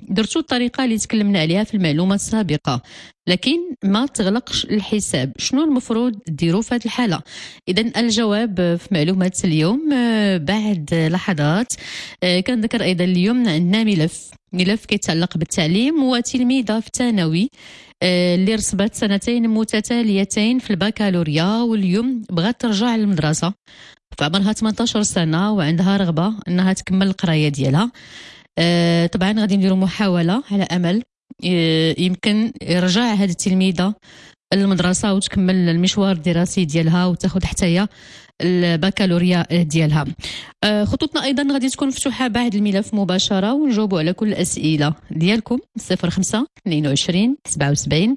درتو الطريقة اللي تكلمنا عليها في المعلومة السابقة، لكن ما تغلقش الحساب. شنو المفروض ديروا في هذه الحالة؟ إذن الجواب في معلومة اليوم بعد لحظات. كنذكر أيضا اليوم عندنا ملف كيتعلق بالتعليم وتلميذة في الثانوي اللي رسبت سنتين متتاليتين في البكالوريا، واليوم بغات ترجع للمدرسة في عمرها 18 سنة وعندها رغبة أنها تكمل القراية ديالها. طبعا غادي نديروا محاولة على أمل يمكن يرجع هذه التلميذة المدرسة وتكمل المشوار الدراسي ديالها وتاخذ حتى هي البكالوريا ديالها. خطوطنا أيضا غادي تكون مفتوحة بعد الملف مباشرة ونجاوبوا على كل الأسئلة ديالكم. 05 22 77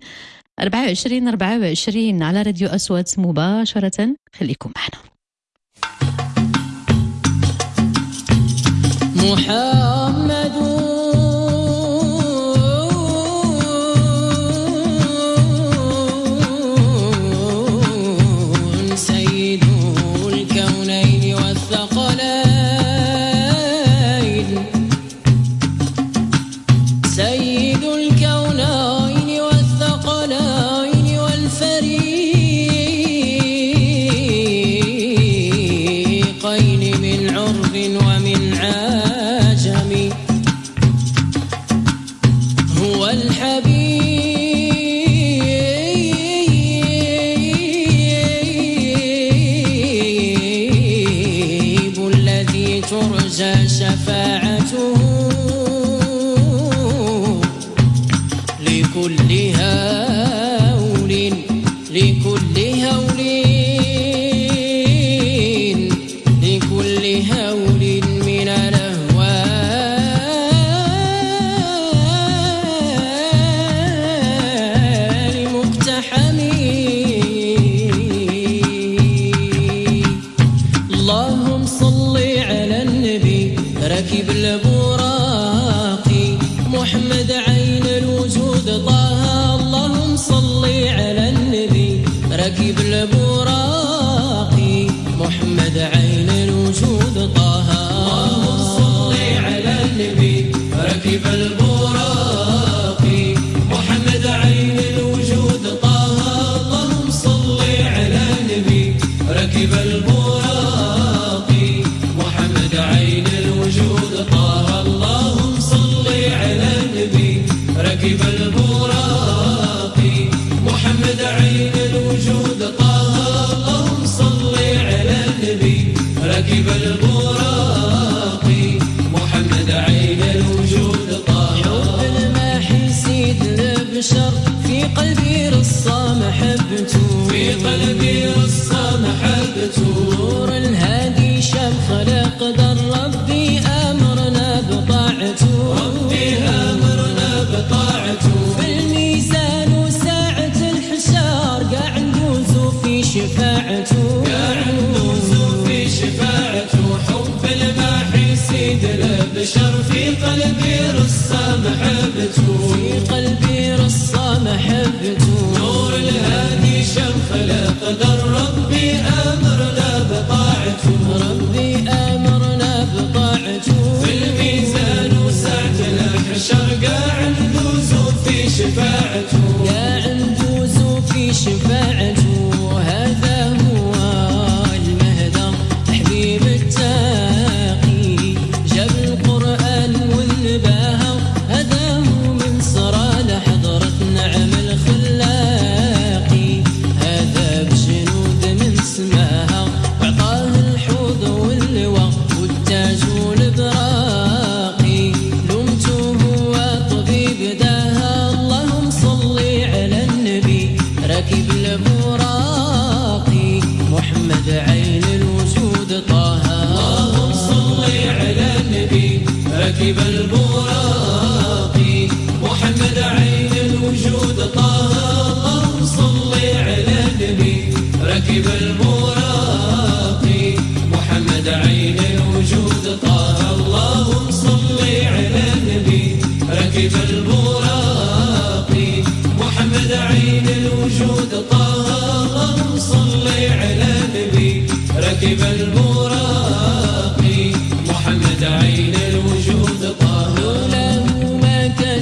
24 على راديو أصوات مباشرة. خليكم معنا. محمد سيد الكونين والثقلين، سيد الكونين والثقلين والفريقين من عرب ومن عجم، هو الحبيب الذي ترجى شفاعته لكل هول لكل هول لكل هول من الأهوال مقتحم. اللهم صل على النبي ركب البراق محمد عين الوجود طه. اللهم صل على النبي ركب البراق محمد عين الوجود طه. اللهم صل على النبي ركب البراق محمد عين الوجود طه. اللهم صل على النبي ركب البراق محمد عين الوجود طه. اللهم صل على النبي ركب البراق محمد عين الوجود طه. اللهم صل على النبي ركب البراق محمد عين الوجود طه. حب الماحي سيد البشر في قلبي رصة محبته، في قلبي رصة محبته. نور الهادي شام خلق در ربي أمرنا بطاعته، ربي أمرنا بطاعته. في الميزان وساعة الحشار قاع ندوز في شفاعته، قاع ندوز في شفاعته. حب الماحي سيد البشر في قلبي رصة محبته، في قلبي رصة محبته. نور الهادي شم خلق در ربي أمرنا بطاعته، ربي أمرنا بطاعته. في الميزان وساعة الحشر قاع ندوز في شفاعته، قاع ندوز في شفاعته. هذا هو المهدى حبيب التاقي جاب القرآن والنباهة. هذا هو من صرى لحضرة نعم الخلاقي، هذا بجنود من سماها وعطاه الحوض واللواء والتاج والبراقي. لمته هو طبيب داها. اللهم صل على النبي راكب البراق محمد عين الوجود طه. اللهم صل على النبي راكب البراق محمد عين الوجود طه. اللهم صل على النبي راكب البراق محمد عين الوجود طه. اللهم صل على النبي راكب البراق محمد عين الوجود طه. اللهم صل على النبي راكب البراق محمد عين الوجود طه. لولا ما كان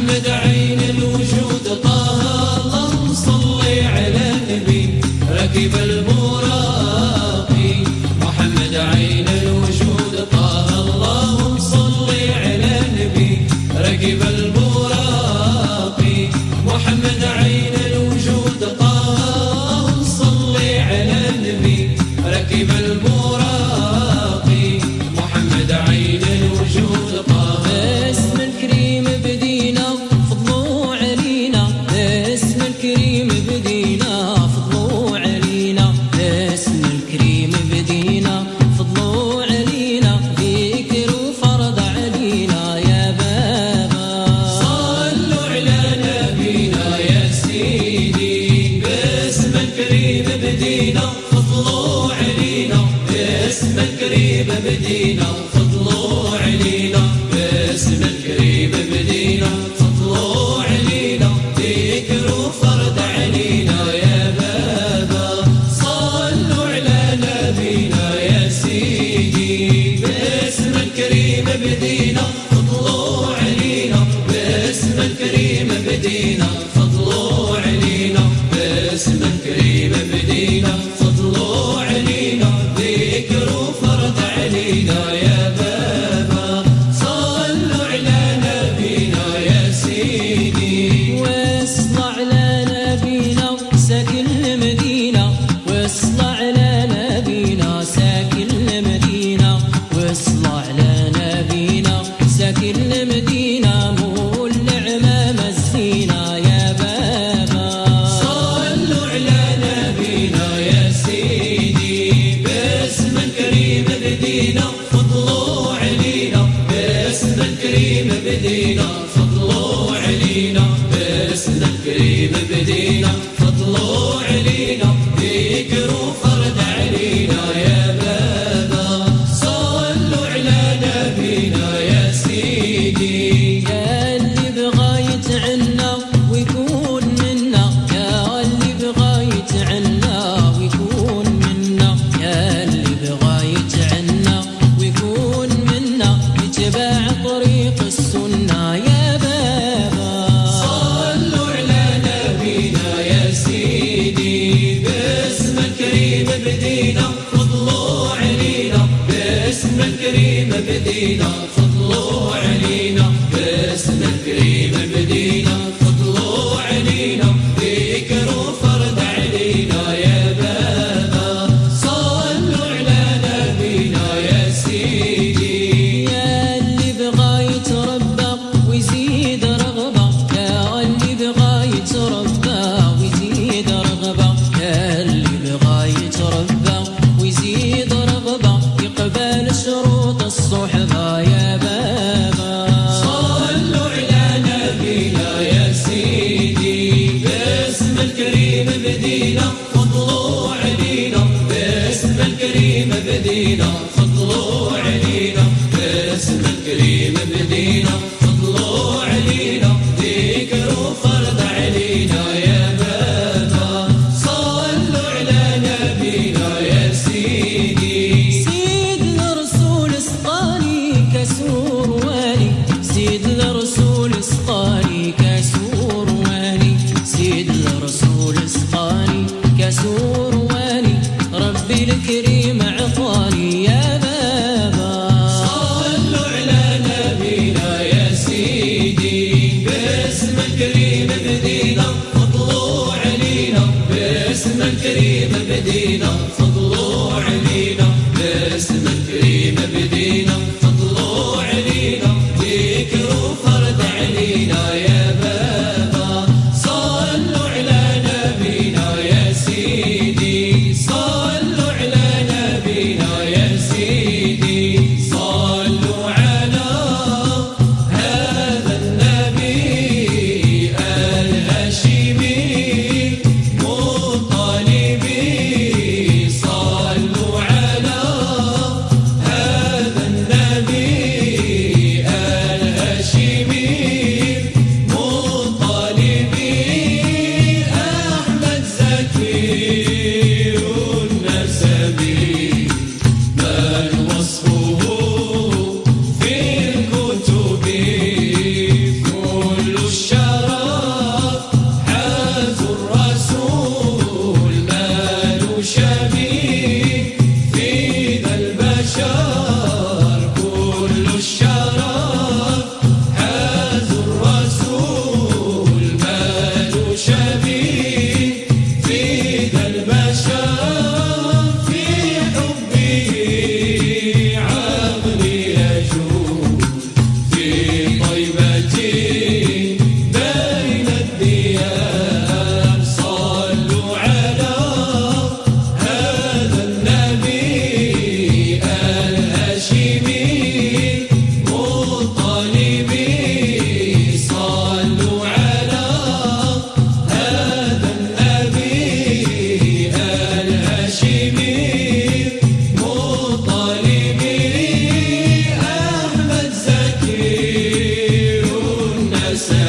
محمد عين الوجود طه اللهم صل على النبي ركب البراق محمد عين الوجود طه اللهم صل على النبي ركب البراق محمد عين الوجود طه اللهم صل على النبي ركب البراق محمد عين الوجود طه اسم الكريم بدينا فضلوا علينا اسم الكريم بدينا فضلوا علينا اسم الكريم بدينا فضلوا علينا ذكر وفرض علينا يا بابا صلوا على نبينا يا سيدي باسم الكريم بدينا فضلوا علينا باسم الكريم بدينا فضلوا علينا باسم الكريم بدينا فضلوا علينا ذكر وفرض علينا يا بابا صلوا على نبينا يا سيدي باسم الكريم بدينا فضلوا علينا باسم الكريم بدينا فضلوا علينا باسم الكريم بدينا فضلوا علينا ذكر وفرض علينا يا بابا صلوا على نبينا يا سيدي واصل على نبينا ساكن المدينة واصل على نبينا ساكن المدينة واصل على نبينا ساكن المدينة مول عمام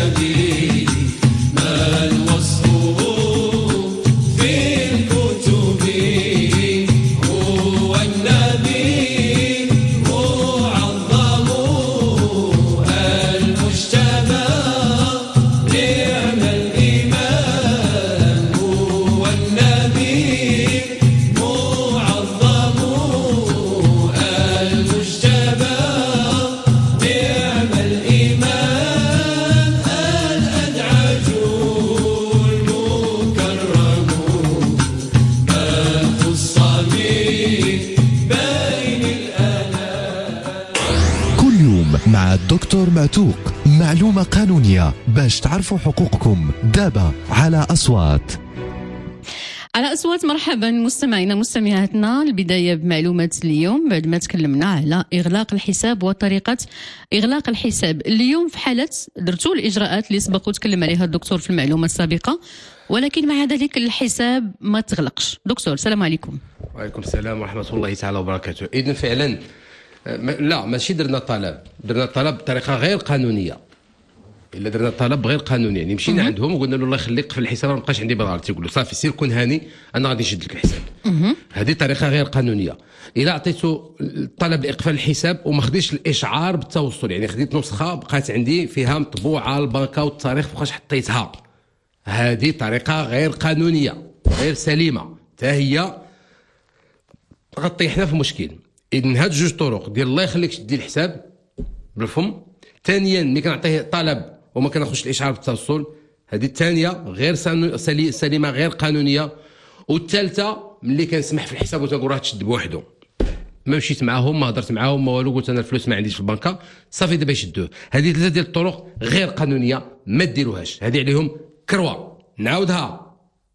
النبي ما الوصفه في الكتب هو النبي معظم المجتمع نعم الإمام هو النبي معظم المجتمع نعم الإمام الأدعج المكرم ما خص به بين الآلام. كل يوم مع الدكتور معتوق، معلومة قانونية باش تعرفوا حقوقكم. دابا على أصوات. على أصوات. مرحبا مستمعينا مستمعاتنا. البداية بمعلومة اليوم بعد ما تكلمنا على إغلاق الحساب وطريقة إغلاق الحساب. اليوم في حالة درتوا الإجراءات اللي سبق وتكلم عليها الدكتور في المعلومة السابقة، ولكن مع ذلك الحساب ما تغلقش. دكتور السلام عليكم. وعليكم السلام ورحمة الله تعالى وبركاته. إذن فعلا لا ماشي درنا طلب بطريقة غير قانونية. إلا درنا طلب غير قانوني، يعني مشينا عندهم وقلنا له الله يخليك في الحساب ما بقاش عندي بضاعة، تيقول له صافي سير كون هاني أنا غادي نشد لك الحساب. هذه طريقة غير قانونية. إلا عطيته طلب إقفال الحساب وما خديش الإشعار بالتوصل، يعني خديت نسخة بقات عندي فيها مطبوعة البنكة والتاريخ بقاش حطيتها، هذه طريقة غير قانونية غير سليمة، حتى هي غطيحنا في مشكل. إذن هاد جوج طرق ديال الله يخليك شدي الحساب بالفم. ثانيا ملي كنعطيه طلب وما كناخذش الاشعار بالتوصل، هذه الثانيه غير سليمه غير قانونيه. والثالثه ملي كنسمح في الحساب وتنقول راه تشد بوحدو، ما مشيت معاهم ما هضرت معاهم ما والو، قلت انا الفلوس ما عنديش في البنكه صافي دابا يشدوه. هذه ثلاثه ديال الطرق غير قانونيه ما ديروهاش، هذه عليهم كروه. نعاودها،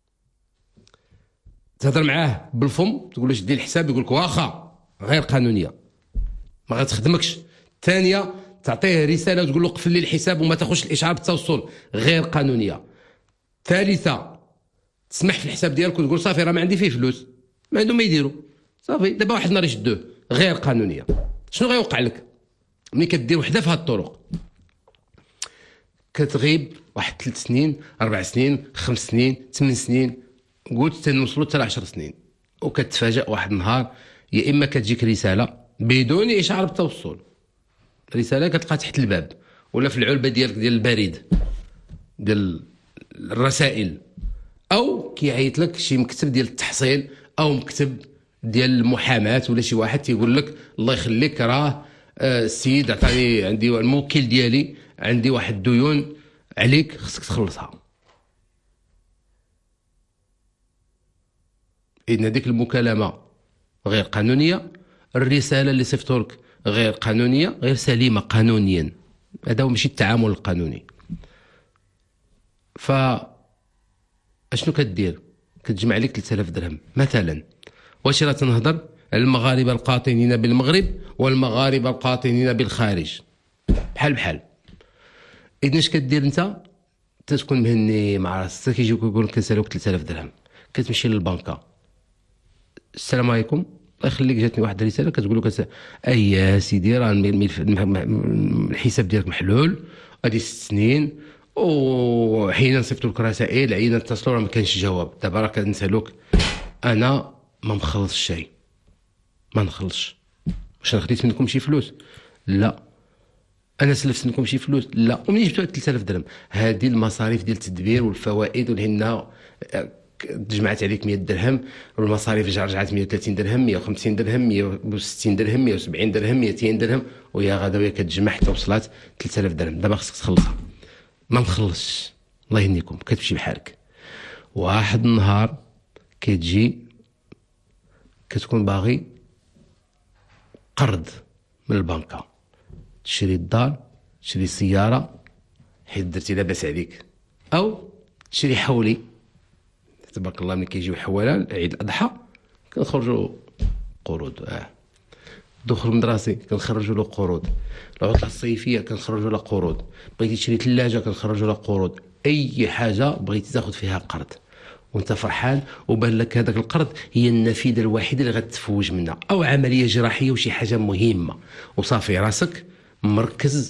تهضر معاه بالفم تقول له شدي الحساب يقول لك واخا غير قانونيه ما غتخدمكش. الثانيه تعطيه رساله وتقول له قفل لي الحساب وما تاخذش الاشعار بالتوصل غير قانونيه. ثالثه تسمح في الحساب ديالك وتقول صافي راه ما عندي فيه فلوس، ما عندهم ما يديروا صافي دابا واحد النهار يشدوه غير قانونيه. شنو غيوقع لك ملي كدير وحده في هاد الطرق؟ كتغيب واحد 3 سنين 4 سنين 5 سنين 8 سنين، قلت تنوصلوا حتى 10 سنين، وكتفاجأ واحد النهار يا اما كتجيك رساله بدون اشعار بالتوصل، رساله كتلقى تحت الباب ولا في العلبه ديالك ديال البريد ديال الرسائل، او كيعيط لك شي مكتب ديال التحصيل او مكتب ديال المحاماه ولا شي واحد تيقول لك الله يخليك راه السيد عطاني عندي الموكل ديالي عندي واحد الديون عليك خصك تخلصها. إذن هذيك المكالمه غير قانونيه، الرساله اللي صيفطوا لك غير قانونيه غير سليمه قانونيا، هذا هو ماشي التعامل القانوني. ف اشنو كدير؟ كتجمع لك 3000 درهم مثلا. واش راه تنهضر على المغاربه القاطنين بالمغرب والمغاربه القاطنين بالخارج بحال بحال. اذن اش كدير انت؟ تكون مهني مع راسك، كيجيوك يقول لك كنسالوك 3000 درهم، كتمشي للبنكه السلام عليكم الله يخليك جاتني واحد الرساله كتقول لك اي يا سيدي راه الحساب ديالك محلول هذه 6 سنين، وحين نصيفطوا لك رسائل عينا اتصلوا راه ما كانش جواب، دابا راه كنسالوك. انا ما مخلصش شيء، ما نخلصش. واش انا خديت منكم شي فلوس؟ لا. انا سلفت منكم شي فلوس؟ لا. ومنين جبتوا 3000 درهم؟ هذه المصاريف ديال التدبير والفوائد والهنا تجمعت عليك 100 درهم، والمصاريف رجعت 130 درهم 150 درهم 160 درهم 170 درهم 200 درهم، ويا غدا ويا كتجمع حتى وصلت 3000 درهم. دابا خصك تخلصها. ما نخلصش الله يهنيكم، كتمشي بحالك. واحد النهار كتجي كتكون باغي قرض من البنكه، تشري الدار تشري السياره حيت درتي لاباس عليك، او تشري حولي. تبارك الله ملي كيجيو حواله عيد الاضحى كنخرجوا قروض، دخل المدرسي كنخرجوا له قروض، العطله الصيفيه كنخرجوا له قروض، بغيتي تشري ثلاجه كنخرجوا له قروض، اي حاجه بغيتي تاخذ فيها قرض وانت فرحان وبان لك هذاك القرض هي النافذه الوحيده اللي غتتفوج منها، او عمليه جراحيه وشي حاجه مهمه وصافي راسك مركز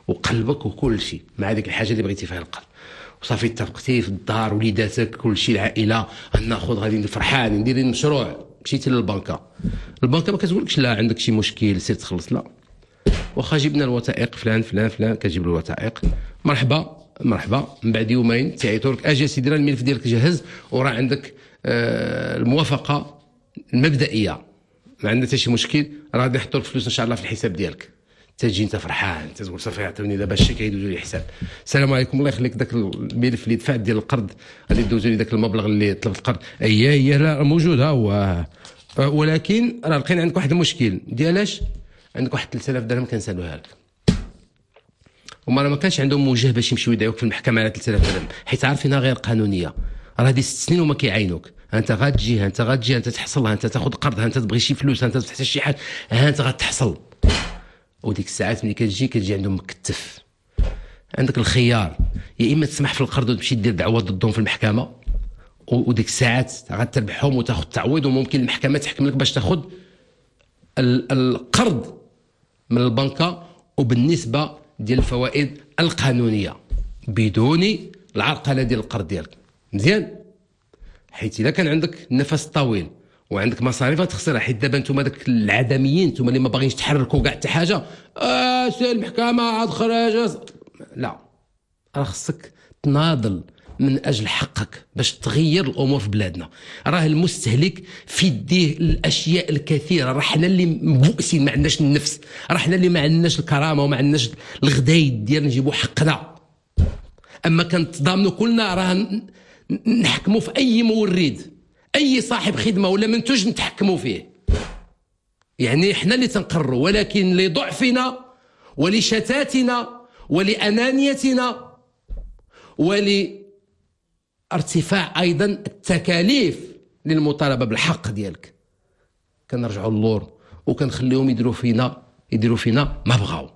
وقلبك وكل شيء مع ديك الحاجه اللي بغيتي فيها القرض. وصافي اتفقتي في الدار وليداتك كل شيء العائله غناخذ غادي ندير فرحان ندير المشروع. مشيتي للبنكه، البنكه ما كتقولكش لا عندك شي مشكل سير تخلص، لا واخا جبنا الوثائق فلان فلان فلان كتجيب له الوثائق مرحبا مرحبا. من بعد يومين تيعيطوا لك اجي سيدي راه الملف ديالك جاهز وراه عندك الموافقه المبدئيه ما عندنا حتى شي مشكل، راه غادي نحطوا لك فلوس ان شاء الله في الحساب ديالك. تجي انت فرحان تقول صافي عطوني دابا الشيك يدوزوا لي الحساب. السلام عليكم الله يخليك داك الملف اللي دفعت ديال القرض غادي يدوزوا لي داك المبلغ اللي طلبت القرض. هي لا موجود ها هو، ولكن راه لقينا عندك واحد المشكل ديالاش عندك واحد 3000 درهم كنسالوها لك. هما راه ما كانش عندهم موجه باش يمشيو يدعوك في المحكمه على 3000 درهم حيت عارفينها غير قانونيه. راه هذه 6 سنين وما كيعينوك، انت غتجي انت تحصلها، انت تاخذ قرض، انت تبغي شي فلوس، انت تحتاج شي حاجه، انت غتحصل. وديك الساعات ملي كتجي عندهم مكتف. عندك الخيار يا اما تسمح في القرض وتمشي دير دعوه ضدهم في المحكمه، وديك الساعات غتربحهم وتاخذ تعويض، وممكن المحكمه تحكم لك باش تاخذ القرض من البنكه وبالنسبه ديال الفوائد القانونيه بدون العرقله ديال القرض ديالك. مزيان، حيت الا كان عندك النفس طويل وعندك مصاريف غتخسرها، حيت دابا نتوما داك العدميين نتوما اللي ما باغينش تحركوا كاع حتى حاجه، سير المحكمه عاد خرج، لا راه خصك تناضل من اجل حقك باش تغير الامور في بلادنا. راه المستهلك في يديه الاشياء الكثيره، راه حنا اللي مبؤسين ما عندناش النفس، راه حنا اللي ما عندناش الكرامه وما عندناش الغدايد ديال نجيبوا حقنا. اما كنتضامنوا كلنا راه نحكموا في اي مورد، اي صاحب خدمه ولا منتج نتحكموا فيه، يعني حنا اللي تنقروا، ولكن لضعفنا ولشتاتنا ولانانيتنا ولارتفاع ايضا التكاليف للمطالبه بالحق ديالك كنرجعوا للور وكنخليهم يديروا فينا ما بغاو.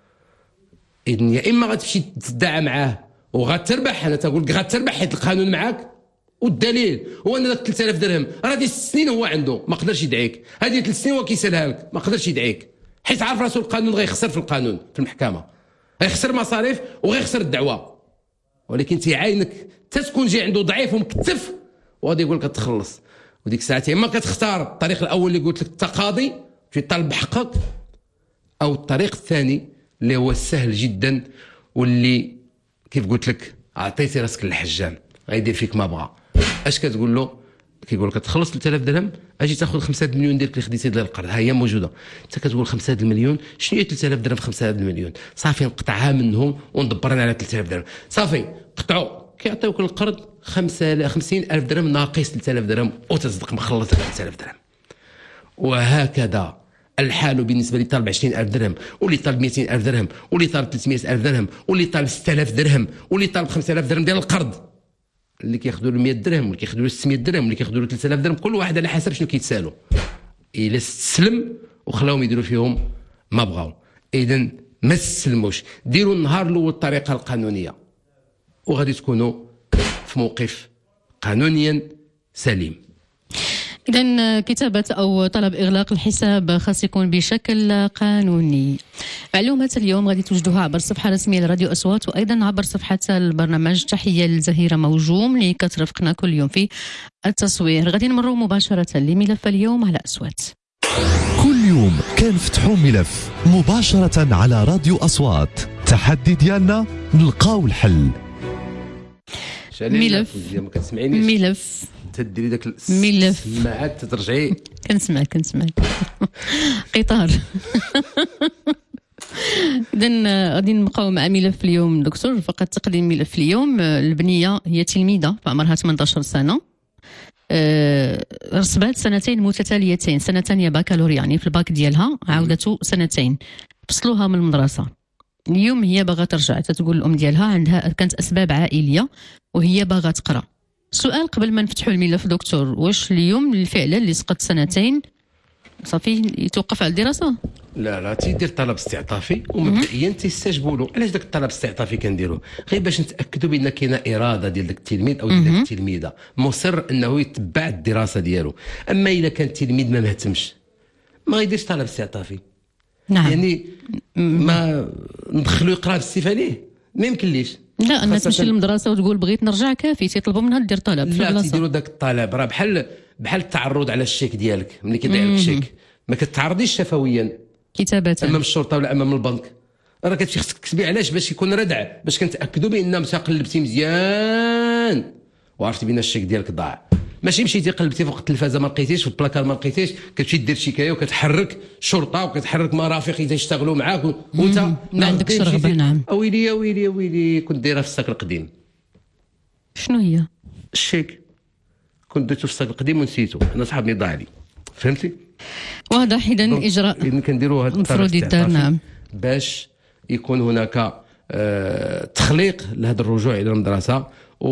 اذن يا اما غتمشي تدعى معاه وغتربح، انا تقول لك غتربح حيت القانون معاك، والدليل هو ان داك 3000 درهم راه دي 6 سنين هو عنده ما قدرش يدعيك، هذه 3 سنين هو كيسالها لك ما قدرش يدعيك، حيت عارف راسو القانون غيخسر في القانون في المحكمه، غيخسر مصاريف وغيخسر الدعوه. ولكن تيعاينك تكون جاي عنده ضعيف ومكتف وغادي يقول لك تخلص. وديك الساعه اما كتختار الطريق الاول اللي قلت لك التقاضي تطالب بحقك، او الطريق الثاني اللي هو السهل جدا واللي كيف قلت لك عطيتي راسك للحجام غيدير فيك ما بغى. اش كتقول له؟ كيقول لك تخلص 3000 درهم اجي تاخذ 5 مليون ديالك اللي خديتي ديال القرض، ها هي موجوده. انت كتقول 5 المليون، شنو هي 3000 درهم في 5 المليون؟ صافي نقطعها منهم وندبر انا على 3000 درهم. صافي قطعوا كيعطيوك القرض 50000 درهم ناقص 3000 درهم وتصدق مخلص 3000 درهم. وهكذا الحال بالنسبه اللي طالب 20000 درهم واللي طالب 200000 درهم واللي طالب 300000 درهم واللي طالب 6000 درهم واللي طالب 5000 درهم ديال القرض، اللي كياخذوا له 100 درهم واللي كياخذوا له 600 درهم واللي كياخذوا له 3000 درهم، كل واحد على حسب شنو كيتسالوا. الا استسلم وخلاهم يديروا فيهم ما بغاو. اذا ما تسلموش، ديروا النهار الاول الطريقه القانونيه وغادي تكونوا في موقف قانونيا سليم. إذا كتابة أو طلب إغلاق الحساب خاص يكون بشكل قانوني. معلومات اليوم غادي توجدوها عبر الصفحة الرسمية لراديو أصوات، وأيضا عبر صفحة البرنامج. تحية لزهيرة موجوم اللي كترافقنا كل يوم في التصوير. غادي نمروا مباشرة لملف اليوم على أصوات. كل يوم كنفتحوا ملف مباشرة على راديو أصوات. تحدي ديالنا نلقاو الحل. ملف تديري داك ملف السماعات ترجعي. كنسمعك قطار. إذا غادي نبقاو مع ملف اليوم دكتور. فقط تقديم ملف اليوم. البنية هي تلميذة في عمرها 18 سنة، رسبات 2 متتاليتين، سنة ثانية بكالوريا، يعني في الباك ديالها عاودته 2 فصلوها من المدرسة. اليوم هي باغا ترجع، تتقول الأم ديالها عندها كانت أسباب عائلية وهي باغا تقرأ. السؤال قبل ما نفتحوا الملف دكتور، واش اليوم فعلا اللي سقط 2 صافي يتوقف على الدراسة؟ لا تيدير طلب استعطافي ومبدئيا تيستجبوا له. علاش داك الطلب الاستعطافي كنديروه؟ غير باش نتاكدوا بان كاينه اراده ديال داك التلميذ او ديال داك التلميذه مصر انه يتبع الدراسه ديالو. اما الا كان التلميذ ما مهتمش ما غيديرش طلب استعطافي. نعم. يعني ما ندخلو يقرا في السيف عليه ما يمكن ليش. لا أن خاصة تمشي للمدرسة وتقول بغيت نرجع كافي، تيطلبوا منها دير طلب في لا البلاصة. تيديروا داك الطلب راه بحال التعرض على الشيك ديالك. ملي كيضيع لك شيك ما كتعرضيش شفويا كتابة امام الشرطه ولا امام البنك، راه كتمشي خصك تكتبي. علاش؟ باش يكون ردع، باش كنتاكدوا بان مشى قلبتي مزيان وعرفتي بان الشيك ديالك ضاع. ماشي مشيتي قلبتي فوق التلفازه ما لقيتيش، في البلاكار ما لقيتيش، كتمشي دير شكايه وكتحرك شرطه وكتحرك مرافق يشتغلوا معاك وانت ما عندكش رغبه. نعم. ويلي يا ويلي يا ويلي، كنت دايرها في الساك القديم. شنو هي؟ الشيك كنت درتو في الساك القديم ونسيتو، انا صاحبني ضاع لي، فهمتي؟ واضح. اذا اجراء اذا كنديروا هذا المفروض يدار. نعم. باش يكون هناك تخليق لهذا الرجوع الى المدرسه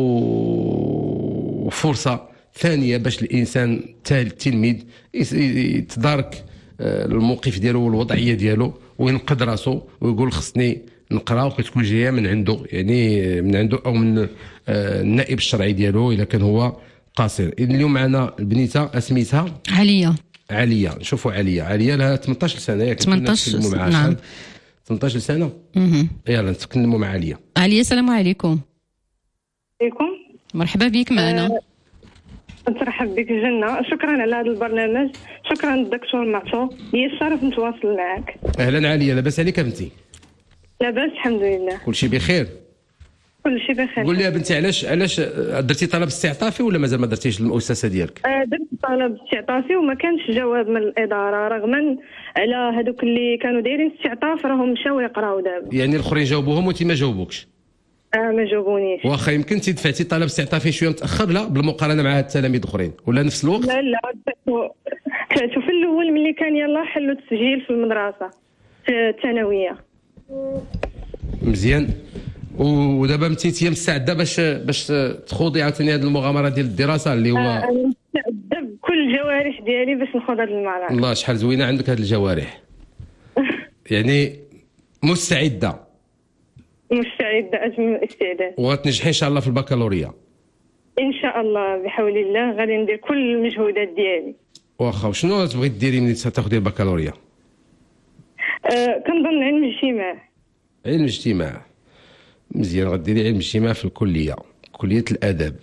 وفرصه ثانيه باش الانسان التلميذ يتدارك الموقف ديالو والوضعيه ديالو وينقذ راسو ويقول خصني نقرا، وكتكون جايه من عنده، يعني من عنده او من النائب الشرعي ديالو اذا كان هو قاصر. اليوم معنا البنيته اسميتها عليا. نشوفوا عليا لها 18 سنه ياك 18. نعم 18 سنه. يلا نتكلموا مع عليا. السلام عليكم. عليكم. مرحبا بك معنا. نترحب بك جنة، شكرا على هذا البرنامج، شكرا الدكتور معتو، لي الشرف نتواصل معك. اهلا عليا، لاباس عليك بنتي؟ لاباس الحمد لله. كل شيء بخير؟ كل شيء بخير. قول لي يا بنتي، علاش درتي طلب استعطافي ولا مازال ما درتيش للمؤسسه ديالك؟ درت طلب استعطافي وما كانش جواب من الاداره، رغما على هذوك اللي كانوا دايرين استعطاف راهم مشاو يقراو دابا. يعني الاخرين جاوبوهم وانت ما جاوبوكش؟ ما جاوبونيش. واخا يمكن انت دفعتي طلب استعطافي شويه متاخر، لا بالمقارنه مع التلاميذ الاخرين ولا نفس الوقت؟ لا دفعتو في الاول ملي كان يلاه حلوا التسجيل في المدرسه في الثانويه. مزيان. ودابا انت مستعده باش تخوضي عاوتاني هذه المغامره ديال الدراسه اللي هو انا مستعده بكل الجوارح ديالي باش ناخذ هذه المعركه. الله شحال زوينه عندك هذه الجوارح. يعني مستعده اجمل الاستعداد. وغتنجحي ان شاء الله في البكالوريا ان شاء الله بحول الله. غادي ندير كل المجهودات ديالي. واخا وشنو تبغي ديري ملي تاخذي البكالوريا؟ كنظن علم الاجتماع. علم الاجتماع مزيان، غديري علم الاجتماع في كليه الاداب.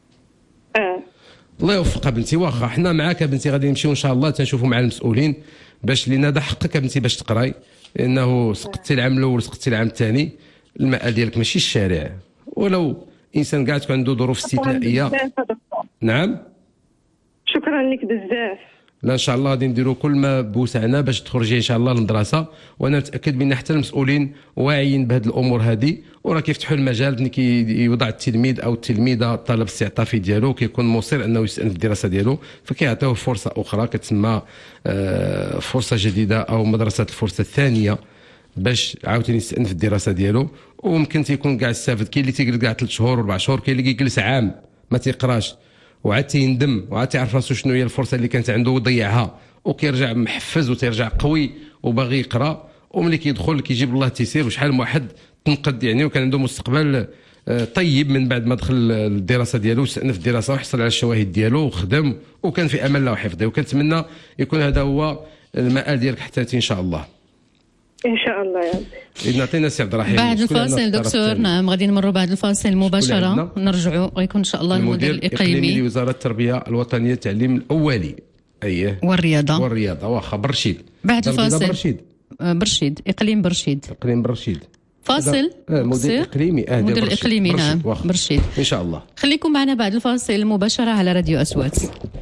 الله يوفقها بنتي. واخا حنا معاك بنتي، غادي نمشيو ان شاء الله تنشوفوا مع المسؤولين باش لينا هذا حقك بنتي باش تقراي، لانه سقطتي العام الاول سقطتي العام الثاني، المآل ديالك ماشي الشارع، ولو انسان كاع تكون عنده ظروف استثنائيه. نعم شكرا لك بزاف. لا ان شاء الله غادي نديروا كل ما بوسعنا باش تخرجي ان شاء الله للمدرسه، وانا متاكد بان حتى المسؤولين واعيين بهذه الامور هذه، وراه كيفتحوا المجال ملي كيوضع التلميذ او التلميذه الطلب الاستعطافي ديالو كيكون مصر انه يستأنف الدراسه ديالو، فكيعطيوه فرصه اخرى كتسمى فرصه جديده او مدرسه الفرصه الثانيه باش عاوتاني يستأنف الدراسه ديالو. وممكن تيكون كاع استافد، كاين اللي تيجلس كاع 3 شهور 4 شهور، كاين اللي كيجلس عام ما تيقراش وعاد تيندم وعاد تيعرف راسو شنو هي الفرصه اللي كانت عنده وضيعها، وكيرجع محفز وتيرجع قوي وباغي يقرا، وملي كيدخل كيجيب الله التيسير. وشحال من واحد تنقد يعني وكان عنده مستقبل طيب من بعد ما دخل الدراسه ديالو واستأنف الدراسه وحصل على الشواهد ديالو وخدم وكان في امل له وحفظه. وكنتمنى يكون هذا هو المآل ديالك حتى ان شاء الله. ان شاء الله يا ربي. إذا نعطينا سي عبد الرحيم بعد الفاصل دكتور. نعم غادي نمروا بعد الفاصل مباشره نرجعوا، غيكون ان شاء الله المدير الاقليمي لوزاره التربيه الوطنيه التعليم الاولي والرياضه واخا برشيد. بعد الفاصل برشيد اقليم برشيد فاصل مدير اقليمي مدير الاقليمي. نعم برشيد ان شاء الله. خليكم معنا بعد الفاصل مباشره على راديو أصوات.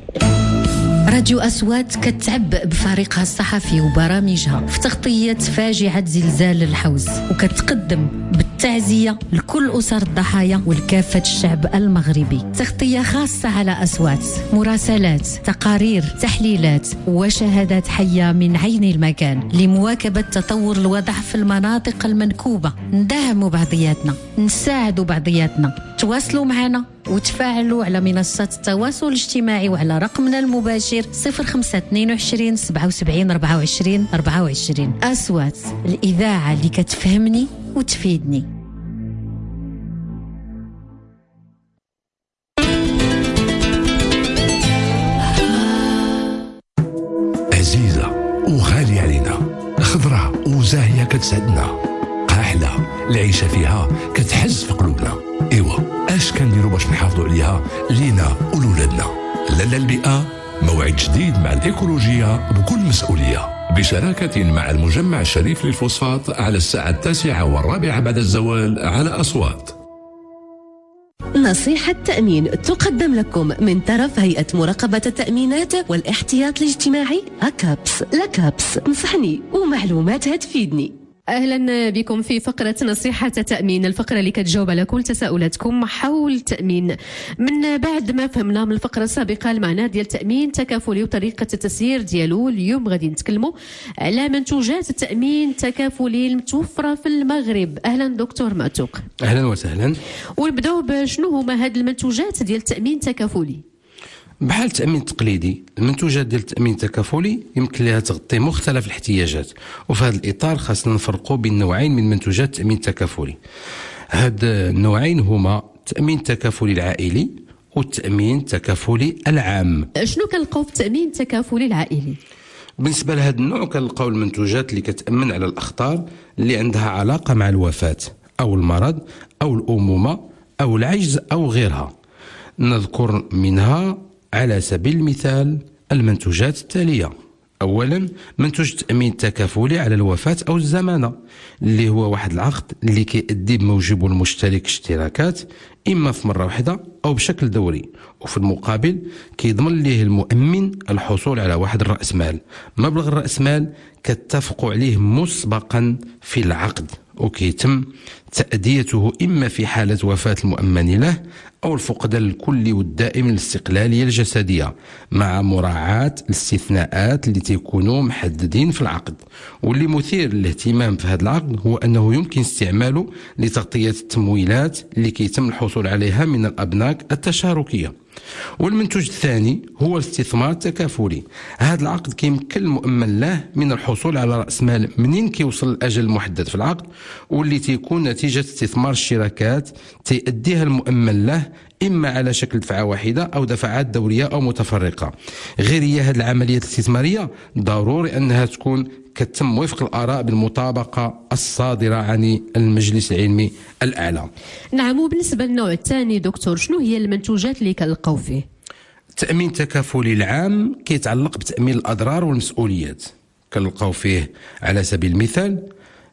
راديو أصوات كتعبأ بفريقها الصحفي وبرامجها في تغطية فاجعة زلزال الحوز، وكتقدم بالتعزية لكل أسر الضحايا ولكافة الشعب المغربي. تغطية خاصة على أصوات، مراسلات، تقارير، تحليلات وشهادات حية من عين المكان لمواكبة تطور الوضع في المناطق المنكوبة. ندعموا بعضياتنا، نساعدوا بعضياتنا. تواصلوا معنا وتفاعلوا على منصات التواصل الاجتماعي وعلى رقمنا المباشر 0522 77 24 24. أصوات، الإذاعة اللي كتفهمني وتفيدني. عزيزة وغالية علينا، خضراء وزاهية كتسعدنا، قاحلة العيشة فيها كتحز في قلوبنا. إيوا اش كنديروا باش نحافظوا عليها لينا ولولادنا؟ لالا البيئة موعد جديد مع الإيكولوجية بكل مسؤولية، بشراكة مع المجمع الشريف للفوسفات على الساعة 9:15 بعد الزوال على أصوات. نصيحة تأمين تقدم لكم من طرف هيئة مراقبة التأمينات والاحتياط الاجتماعي أكابس. لكابس نصحني ومعلومات هتفيدني. أهلا بكم في فقرة نصيحة تأمين، الفقرة اللي كتجاوب على كل تساؤلاتكم حول التأمين. من بعد ما فهمنا من الفقرة السابقة المعنى ديال التأمين تكافلي وطريقة التسيير ديالو، اليوم غادي نتكلموا على منتوجات التأمين التكافلي المتوفرة في المغرب. أهلا دكتور معتوق. أهلا وسهلا. ونبداو بشنو هما هاد المنتوجات ديال التأمين التكافلي؟ بحال التأمين التقليدي، المنتوجات ديال التأمين التكافلي يمكن لها تغطي مختلف الاحتياجات، وفي هذا الإطار خاصنا نفرقوا بين نوعين من منتوجات التأمين التكافلي. هاد النوعين هما التأمين التكافلي العائلي والتأمين التكافلي العام. شنو كنلقاو في التأمين التكافلي العائلي؟ بالنسبة لهذا النوع كنلقاو المنتوجات اللي كتأمن على الأخطار اللي عندها علاقة مع الوفاة أو المرض أو الأمومة أو العجز أو غيرها. نذكر منها على سبيل المثال المنتوجات التالية. أولا منتوج التأمين التكافلي على الوفاة أو الزمانة، اللي هو واحد العقد اللي كيأدي بموجبه المشترك اشتراكات إما في مرة واحدة أو بشكل دوري، وفي المقابل كيضمن ليه المؤمن الحصول على واحد الرأس مال. مبلغ الرأس مال كتفقوا عليه مسبقا في العقد، وكيتم تأديته إما في حالة وفاة المؤمن له أو الفقدان الكلي والدائم للاستقلالية الجسدية، مع مراعاة الاستثناءات اللي تيكونوا محددين في العقد. واللي مثير للاهتمام في هذا العقد هو أنه يمكن استعماله لتغطية التمويلات اللي كيتم الحصول عليها من الأبناك التشاركية. والمنتوج الثاني هو الاستثمار التكافلي. هذا العقد كيمكن المؤمن له من الحصول على رأس مال منين كيوصل الأجل المحدد في العقد، واللي تيكون نتيجة استثمار الشراكات تيأديها المؤمن له إما على شكل دفعة واحدة أو دفعات دورية أو متفرقة. غير هي هذه العمليات الاستثمارية ضروري أنها تكون كتم وفق الآراء بالمطابقة الصادرة عن المجلس العلمي الأعلى. نعم. وبالنسبة للنوع الثاني دكتور، شنو هي المنتوجات اللي كنلقاو فيه؟ التأمين التكافلي العام كيتعلق بتأمين الأضرار والمسؤوليات. كنلقاو فيه على سبيل المثال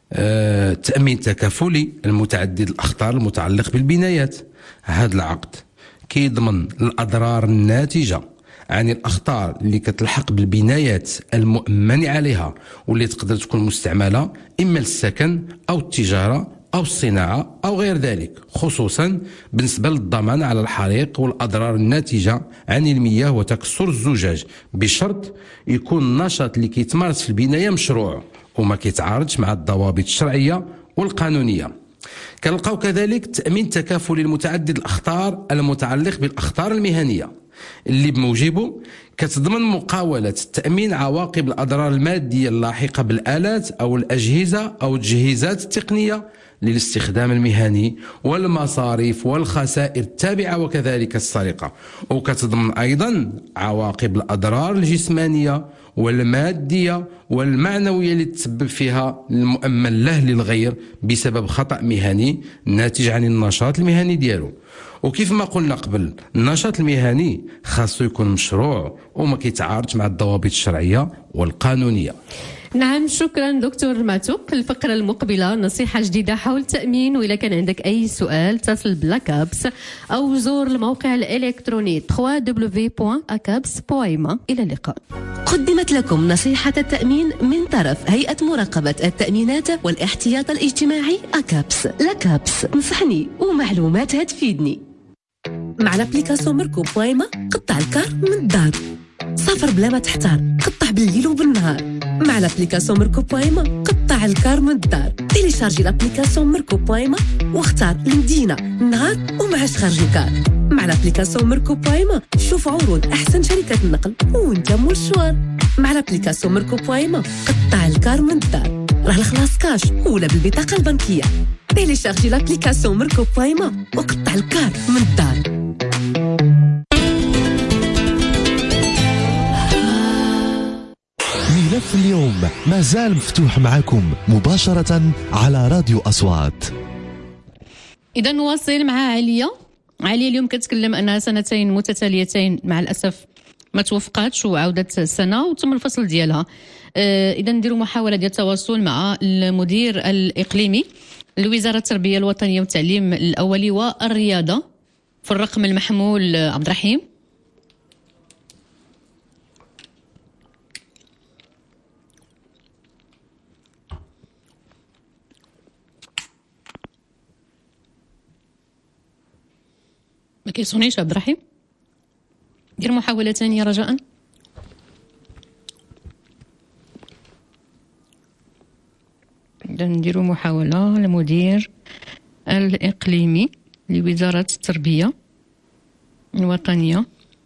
التأمين التكافلي المتعدد الأخطار المتعلق بالبنايات. هذا العقد كيضمن الأضرار الناتجة عن الأخطار اللي كتلحق بالبنايات المؤمن عليها، واللي تقدر تكون مستعملة إما للسكن أو التجارة أو الصناعة أو غير ذلك، خصوصا بالنسبة للضمان على الحريق والأضرار الناتجة عن المياه وتكسر الزجاج، بشرط يكون النشاط اللي كيتمارس في البناية مشروع وما كيتعارضش مع الضوابط الشرعية والقانونية. كنلقاو كذلك التأمين التكافلي المتعدد الأخطار المتعلق بالأخطار المهنية، اللي بموجبه كتضمن مقاولة تأمين عواقب الأضرار المادية اللاحقة بالآلات أو الأجهزة أو التجهيزات التقنية للاستخدام المهني والمصاريف والخسائر التابعة وكذلك السرقة. وكتضمن أيضا عواقب الأضرار الجسمانية والمادية والمعنوية اللي تسبب فيها المؤمن له للغير بسبب خطأ مهني ناتج عن النشاط المهني ديالو. وكيف ما قلنا قبل، النشاط المهني خاصو يكون مشروع وما كيتعارضش مع الضوابط الشرعية والقانونية. نعم، شكرا دكتور معتوق. الفقرة المقبلة نصيحة جديدة حول التأمين، وإذا كان عندك أي سؤال اتصل بلاكابس أو زور الموقع الإلكتروني www.acabs.ma. إلى اللقاء. قدمت لكم نصيحة التأمين من طرف هيئة مراقبة التأمينات والاحتياط الاجتماعي أكابس. لكابس نصحني ومعلومات هتفيدني. مع لابليكاسيون ميركو بويما قطع الكار من الدار، سافر بلا ما تحتار، قطع بالليل وبالنهار. مع لابليكاسيون ميركو بويما قطع الكار من الدار. تيليشارجي لابليكاسيون ميركو بويما واختار المدينة، النهار ومعاش خارج الكار. مع لابليكاسيون ميركو بويما شوف عروض أحسن شركات النقل وانت مشوار. مع لابليكاسيون ميركو بويما قطع الكار من الدار، راه الخلاص كاش ولا بالبطاقة البنكية. تيليشارجي لابليكاسيون ميركو بويما وقطع الكار من الدار. ملف اليوم مازال مفتوح معكم مباشرة على راديو أصوات. إذا نواصل مع عليا. اليوم كتكلم أنها سنتين متتاليتين مع الأسف ما توفقاتش وعودت سنة وتم الفصل ديالها. إذا نديروا محاولة ديال التواصل مع المدير الإقليمي لوزارة التربية الوطنية والتعليم الأولي والرياضة في الرقم المحمول عبد الرحيم. ما كيصونيش عبد الرحيم، دير محاولة ثانية رجاء. إذا نديروا محاولة للمدير الإقليمي لوزارة التربية الوطنية.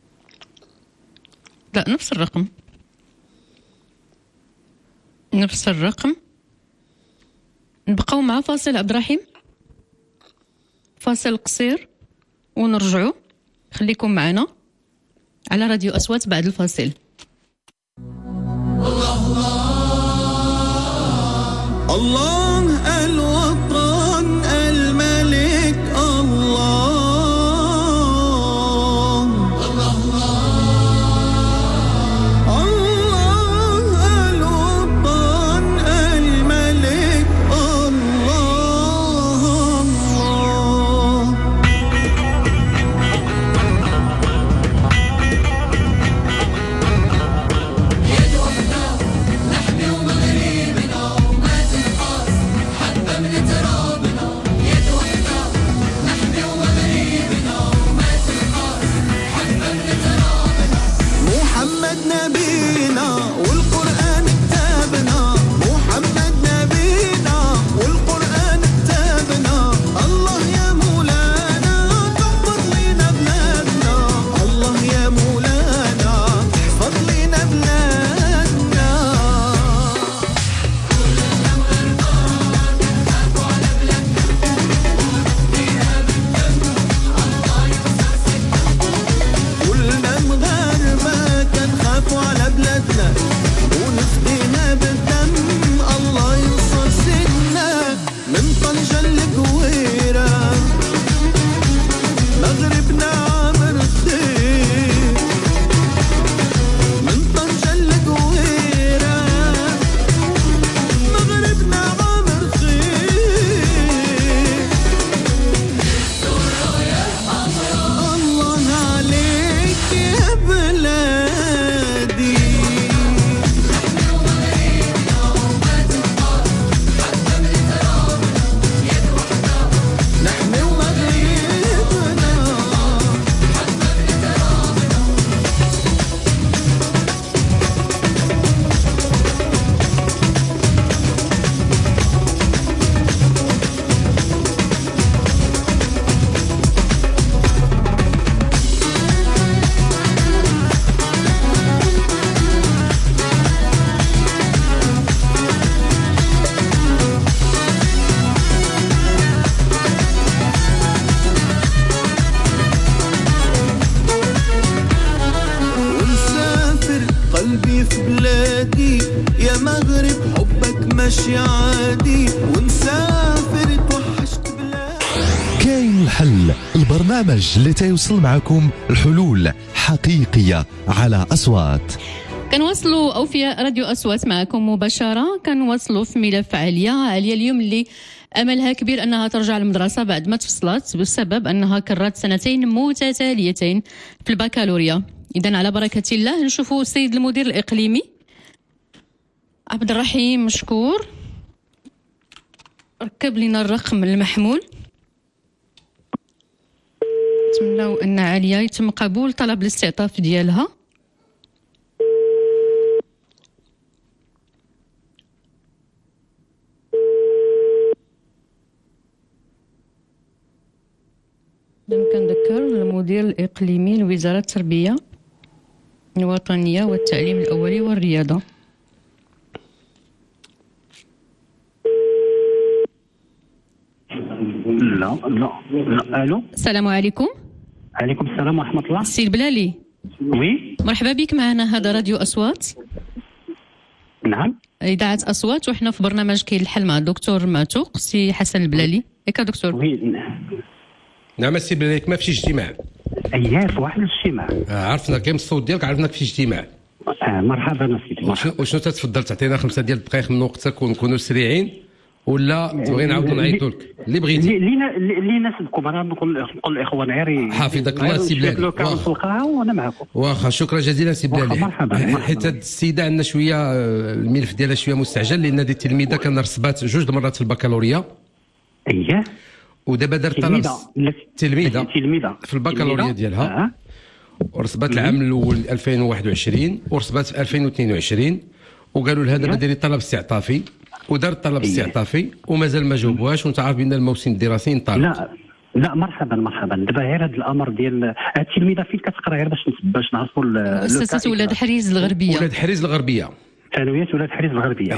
لا، نفس الرقم. نبقاو مع فاصل عبد الرحيم، فاصل قصير ونرجعوا. خليكم معنا على راديو أصوات بعد الفاصل. الله الوطن الملك الله الوطن الملك ماشي عادي ونسافر توحشت بلاد. كاين الحل، البرنامج اللي تيوصل معكم الحلول حقيقية على أصوات. كنواصلوا أوفياء راديو أصوات معكم مباشرة. كنواصلوا في ملف عليا اليوم اللي أملها كبير أنها ترجع للمدرسة بعد ما تفصلت بسبب أنها كررت سنتين متتاليتين في البكالوريا. إذن على بركة الله نشوفوا السيد المدير الإقليمي عبد الرحيم مشكور ركب لنا الرقم المحمول. نتمناو أن عليا يتم قبول طلب الاستعطاف ديالها. كنذكر المدير الإقليمي لوزارة التربية الوطنية والتعليم الأولي والرياضة. لا الو، السلام عليكم. عليكم السلام ورحمه الله. السي البلالي، وي مرحبا بك معنا، هذا راديو أصوات. نعم. اذاعه اصوات وحنا في برنامج كاين الحل مع الدكتور معتوق سي حسن البلالي. ياك دكتور؟ نعم السي بلالي، ما فيش اجتماع؟ اييه في واحد الاجتماع. عرفنا كاين الصوت ديالك، عرفناك في اجتماع. مرحبا سيدي. وشنو تتفضل تعطينا 5 ديال الدقائق من وقتك ونكونوا سريعين، ولا تبغي نعاودوا نعيطوا لك اللي بغيتي؟ اللي يناسبكم. انا نقول الاخوان غير حافظك الله سي بلالي. وانا معكم. واخا شكرا جزيلا سي بلالي. مرحبا. حيت هاد السيده عندنا شويه الملف ديالها شويه مستعجل، لان هذه التلميذه كان رسبات 2 مرات في البكالوريا. اييه. ودابا دارت طلب تلميذه في البكالوريا ديالها، ورسبات العام الاول 2021 ورسبات في 2022، وقالوا لها دابا ديري طلب استعطافي، ودارت طلب استعطافي ومازال ما جاوبوهاش، وانت عارف بان الموسم الدراسي انطلق. لا مرحبا. دابا غير هذا الامر ديال التلميذه فين كتقرا، غير باش نعرفوا مؤسسه ولاد حريز الغربيه. ثانويه ولاد حريز الغربيه.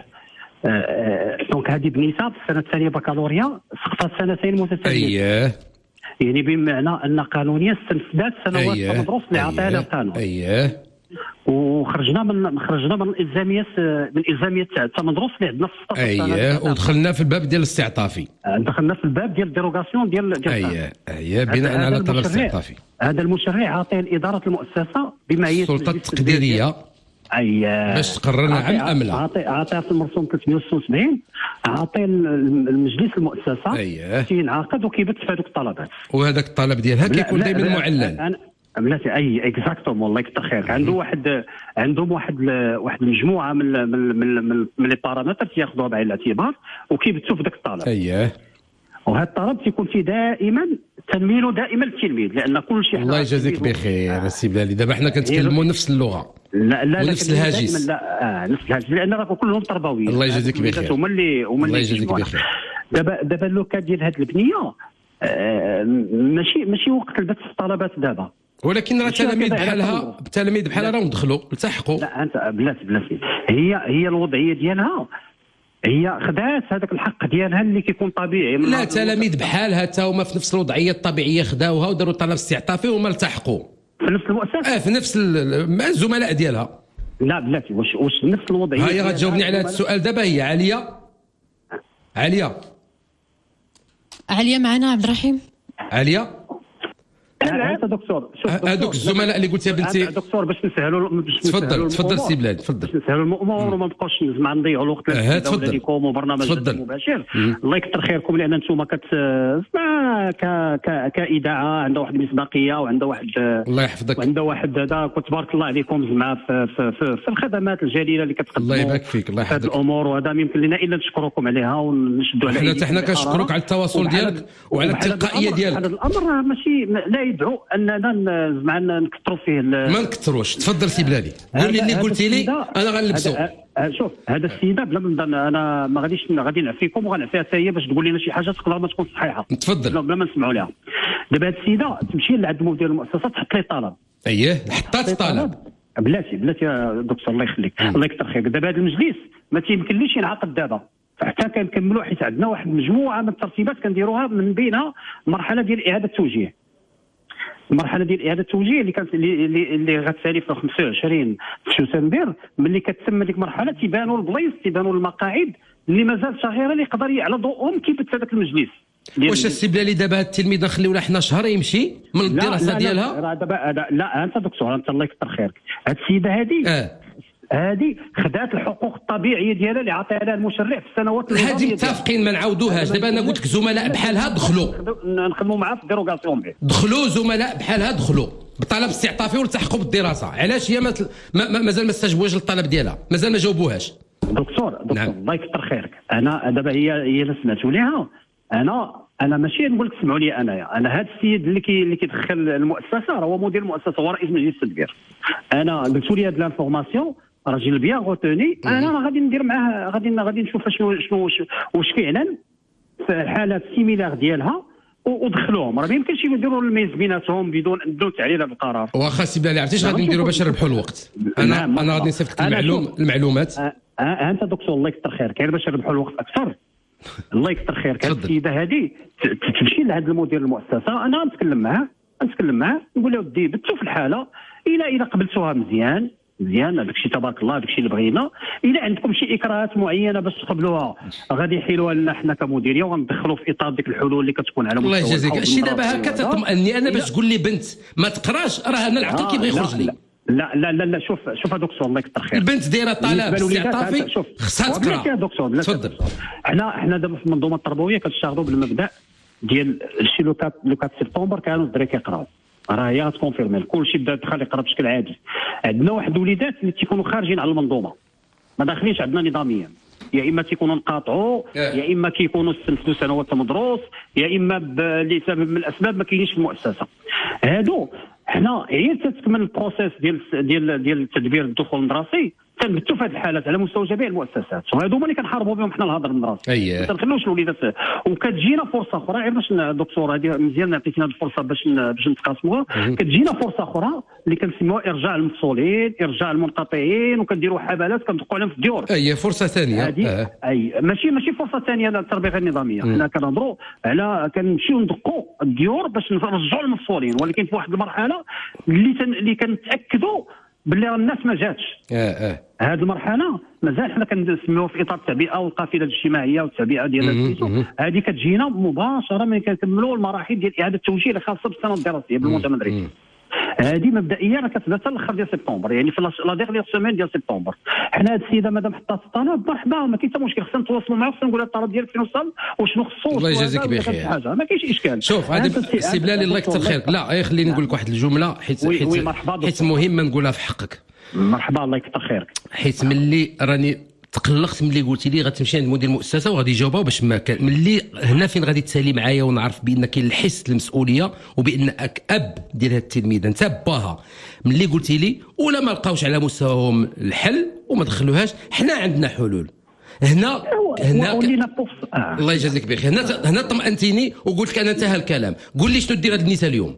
دونك هذه بنيته في السنه الثانيه بكالوريا سقطت 2 سنين متتاليه. يعني بمعنى ان قانونيا استنفذت سنوات المدروس اللي عطاها لها القانون. وخرجنا من الالزاميه تاع التمدرس اللي عندنا في ودخلنا في الباب ديال الاستعطافي. دخلنا في الباب ديال الديروغاسيون ديال بناء على الطلب الاستعطافي. هذا المشرع عاطيه لاداره المؤسسه بمعيه السلطه التقديريه باش تقرر نعم ام لا. عطيها في المرسوم 376، عطي المجلس المؤسسه تينعقد وكيبت في هذوك الطلبات، وهذاك الطلب ديالها كيكون دائما معلن. بلاتي اكزاكتوم. والله يكثر خيرك. عندهم واحد المجموعه من لي بارامتر تياخذوها بعين الاعتبار وكيبتوا في ذاك الطلب. وهذا الطلب تيكون فيه دائما تنميله دائما التلميذ، لان كل شيء. الله يجازيك بخير السي بلالي. دابا حنا كنتكلموا نفس اللغه. لا ونفس الهاجس. نفس الهاجس، لان راكم كلهم تربويين. الله يجازيك بخير. الله يجازيك بخير. دابا اللوكا ديال هذه البنيه ماشي وقت البث في الطلبات دابا، ولكن راه التلاميذ بحالها راهم دخلوا التحقوا. لا انت بلاتي هي الوضعيه ديالها، هي خدات هذاك الحق ديالها اللي كيكون طبيعي. لا تلاميذ بحالها تا هما في نفس الوضعيه الطبيعيه خداوها وداروا طلب استعطافي وما التحقوا في نفس المؤسسه. في نفس مع الزملاء ديالها. لا بلاتي واش نفس الوضعيه. هي غتجاوبني على هذا السؤال دابا. هي عليا معنا عبد الرحيم. انت دكتور، هذوك الزملاء اللي قلت يا بنتي دكتور باش نسهلوا. تفضل سي بلال تفضل. باش نسهلوا الامور وما نبقاوش زعما نضيعوا الوقت لكم وبرنامج مباشر. الله يكثر خيركم، لان انتم كاذاعه عندها واحد المصداقيه وعندها واحد. الله يحفظك. وعندها واحد هذا تبارك الله عليكم زعما في الخدمات الجليله اللي كتقدموا. الله يبارك فيك. الله يحفظك. هذه الامور وهذا ما يمكن لنا الا نشكركم عليها ونشدوا عليها. حنا كنشكروك على التواصل ديالك وعلى التلقائيه ديالك. هذا الامر ماشي لا يدعو اننا زعما نكثروا فيه. ما نكثروش. تفضل سي بلالي، قول لي اللي قلتي لي انا غنلبسو. شوف هذا السيده بلا ما انا ما غادي نعفيكم وغنعفيها حتى هي باش تقول لنا شي حاجه تقدر ما تكون صحيحه. تفضل. بلا ما نسمعوا لها. دابا هذه السيده تمشي لعند مدير المؤسسه تحط لي طلب. حطات الطلب. بلاتي يا دكتور الله يخليك. الله يكثر خيرك. دابا هذا المجلس ما تيمكنليش ينعقد دابا حتى كنكملوا، حيت عندنا واحد المجموعه من الترتيبات كنديروها من بينها مرحله ديال اعاده التوجيه. المرحله ديال اعاده التوجيه اللي كانت اللي غتسالي في 25 في شتنبر، ملي كتسمى ديك المرحله تيبانوا البلايص، تيبانوا المقاعد اللي مازال صغيره اللي يقدر على ضوءهم كيف هذاك المجلس. واش السي بلالي دابا التلميذ نخليو لها حنا شهر يمشي من الدراسه ديالها؟ لا دابا لا انت دكتور، انت الله يكثر خيرك. هاد السيده هذه خدات الحقوق الطبيعيه ديالها اللي عطاها لها المشرع في السنوات الماضيه. هذه متفقين ما نعاودوهاش. دابا انا قلت لك زملاء بحالها دخلوا نخدموا معها في الديروغاسيون. دخلوا زملاء بحالها دخلوا بطلب استعطافي والتحقوا بالدراسه. علاش هي مازال ما استجابوش للطلب ديالها، مازال ما جاوبوهاش؟ دكتور نعم. الله يكثر خيرك. انا دابا هي اللي سمعتوا ليها. انا ماشي نقول لك سمعوا لي. انا هذا السيد اللي كيدخل المؤسسه راه هو مدير المؤسسه، هو رئيس مجلس التدبير. انا قلت لي هذه لانفورماسيون راجل بيان غوتوني. انا غادي ندير معاه، غادي نشوف شنو واش فعلا في الحالات سيميلار ديالها ودخلوهم. راه ما يمكنش يديروا الميز بيناتهم بدون تعليل هذا القرار. واخا سي بلالي عرفتي اش غادي نديروا باش نربحوا الوقت؟ انا غادي نصيفط لك المعلومات. انت دكتور الله يكثر خيرك، غير باش نربحوا الوقت اكثر. الله يكثر خيرك. هذه السيده هذه تمشي لعند المدير المؤسسه، انا نتكلم معاه نقول له ودي بتشوف الحاله، الى قبلتوها مزيان مزيان داكشي تبارك الله داكشي اللي بغينا. الا عندكم شي اكراهات معينه باش تقبلوها غادي يحيلوها لنا حنا كمديريه وغندخلوا في اطار ديك الحلول اللي كتكون على الله مستوى يجازيك. شي دابا هكا تطمئني انا باش تقول لي بنت ما تقراش راه انا العقل كيبغي يخرج لي. لا لا لا لا شوف دكتور الله يكثر خير. البنت دايره طلب استعطافي خصها تقرا. دكتور تفضل. حنا دابا في المنظومه التربويه كنشتغلوا بالمبدا ديال شي لو 4 سبتمبر كانوا الدراري كيقراو، راه هي غتكونفيرمي كلشي بدا دخل يقرا بشكل عادي. عندنا واحد الوليدات اللي تيكونوا خارجين على المنظومه ما داخلينش عندنا نظاميا، يا اما تيكونوا انقطعوا يا اما كيكونوا استنفذوا سنوات المدروس يا اما لسبب من الاسباب ما كاينينش في المؤسسه. هادو حنا هي تتكمل البروسيس ديال تدبير الدخول المدرسي تنبتوا في هذه الحالات على مستوى جميع المؤسسات، وهادو هما اللي كنحاربوا بهم حنا الهضر المدرسي. ما تنخلوش الوليدات. وكتجينا فرصه اخرى غير باش دكتور هذه مزيان عطيتينا الفرصه باش نتقاسموها. كتجينا فرصه اخرى اللي كنسميوها ارجاع المفصولين، ارجاع المنقطعين، وكنديروا حملات كندقوا عليهم في الديور. اي فرصه ثانيه. اي ماشي فرصه ثانيه للتربيه النظاميه. حنا كنهضروا على كنمشيو ندقوا الديور باش نرجعوا المفصولين، ولكن في واحد المرحله اللي كنتاكدوا باللي راه الناس ما جاتش. هذه المرحله مازال حنا كنسميوها في اطار التعبئه والقافله الاجتماعيه والتعبئه ديال السيسو. هذه كتجينا مباشره من كنكملوا المراحل ديال اعاده التوجيه اللي خاصه بالسنه الدراسيه بالمتمدرسين. هذه مبدئيا راه كتبدا حتى الاخر ديال سبتمبر، يعني في لا ديغنيير سيمين ديال سبتمبر. حنا هذه السيده مادام حطات الطلب مرحبا ما كاين حتى مشكل، خصنا نتواصلوا معها خصنا نقول لها الطلب ديالك فين وصل وشنو خصو. الله يجازيك بخير. ما كاينش اشكال. شوف هذا السي بلال الله يكثر خيرك. لا خليني نقول لك واحد الجمله حيت مهمه نقولها في حقك. مرحبا الله يكثر خيرك. حيت ملي راني تقلقت ملي قلتي لي غتمشي عند مدير المؤسسه وغادي يجاوبها باش ما كان ملي هنا فين غادي تسالي معايا ونعرف بان كاين الحس المسؤوليه وبانك اب ديال هذه التلميذه انت باها. ملي قلتي لي ولا ما لقاوش على مستواهم الحل وما دخلوهاش، حنا عندنا حلول. هنا الله يجازيك بخير. هنا طمأنتيني وقلت لك انا انتهى الكلام. قول لي شنو دير هذه النساء اليوم؟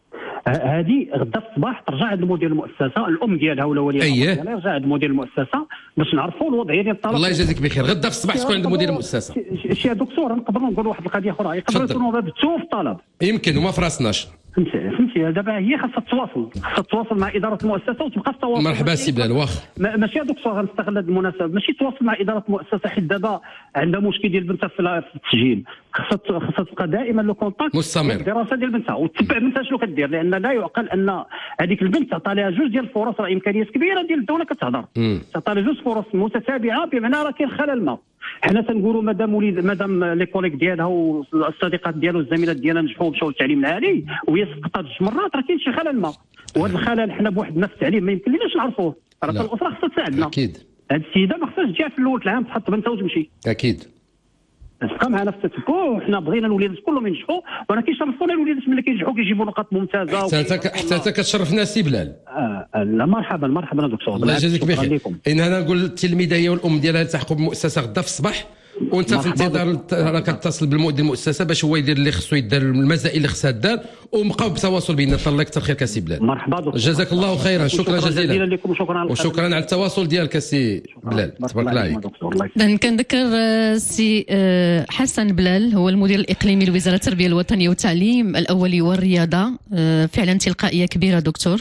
هذه غدا في الصباح ترجع عند مدير المؤسسه الام ديالها ولا ولي ديالها يرجع عند مدير المؤسسه باش نعرفوا الوضعيه ديال الطلب. الله يجازيك بخير. غدا في الصباح تكون عند مدير المؤسسه. شي دكتور نقدروا نقولوا واحد القضيه اخرى، يقدروا يكونوا بابتو في الطلب يمكن وما في راسناش. فهمتي دابا هي خاصها تتواصل مع اداره المؤسسه وتبقى تتواصل. مرحبا سي بلال. واخ ماشي يا دكتور غنستغل هذه المناسبه ماشي تواصل مع اداره المؤسسه حيت دابا عندها مشكل ديال بنتها في التسجيل. خاصها تبقى دائما لو كونتاكت مستمر الدراسه ديال بنتها وتتبع بنتها شنو كدير، لان لا يعقل ان هذيك البنت تعطى لها جوج ديال الفرص. راه امكانيات كبيره ديال الدوله كتهضر تعطى لها جوج فرص متتابعه بمعنى راه كاين خلل ما. حنا تنقولوا مادام لي كوليك ديالها والصديقات ديالها والزميلات ديالها نجحوا ومشاو للتعليم العالي وهي سقطت جوج مرات، راه كاين شي خلل ما. وهذا الخلل حنا بواحد نفس التعليم ما يمكن لناش نعرفوه. راه الاسره خصها تساعدنا. اكيد هذه السيده ما خصهاش تجي في الاول العام تحط بنتها وتمشي. اكيد تبقى معنا في التتبع. وحنا بغينا الوليدات كلهم ينجحوا وانا كيشرفونا الوليدات ملي كينجحوا كيجيبوا نقاط ممتازه. حتى انت كتشرفنا سي بلال. لا مرحبا دكتور. الله يجازيك بخير. ان انا نقول التلميذه هي والام ديالها التحقوا بالمؤسسه غدا في الصباح وانت في انتظار راك كتصل بالمدير المؤسسه باش هو يدير اللي خصو يدار المسائل اللي خصها دار وبقاو بتواصل بيننا. الله يكثر خيرك سي بلال. مرحبا دكتور. جزاك الله خيرا. شكرا جزيلا لكم وشكرا على التواصل ديالك سي بلال. تبارك الله عليك. اذا كنذكر سي حسن بلال هو المدير الاقليمي لوزاره التربيه الوطنيه والتعليم الاولي والرياضه. فعلا تلقائيه كبيره دكتور،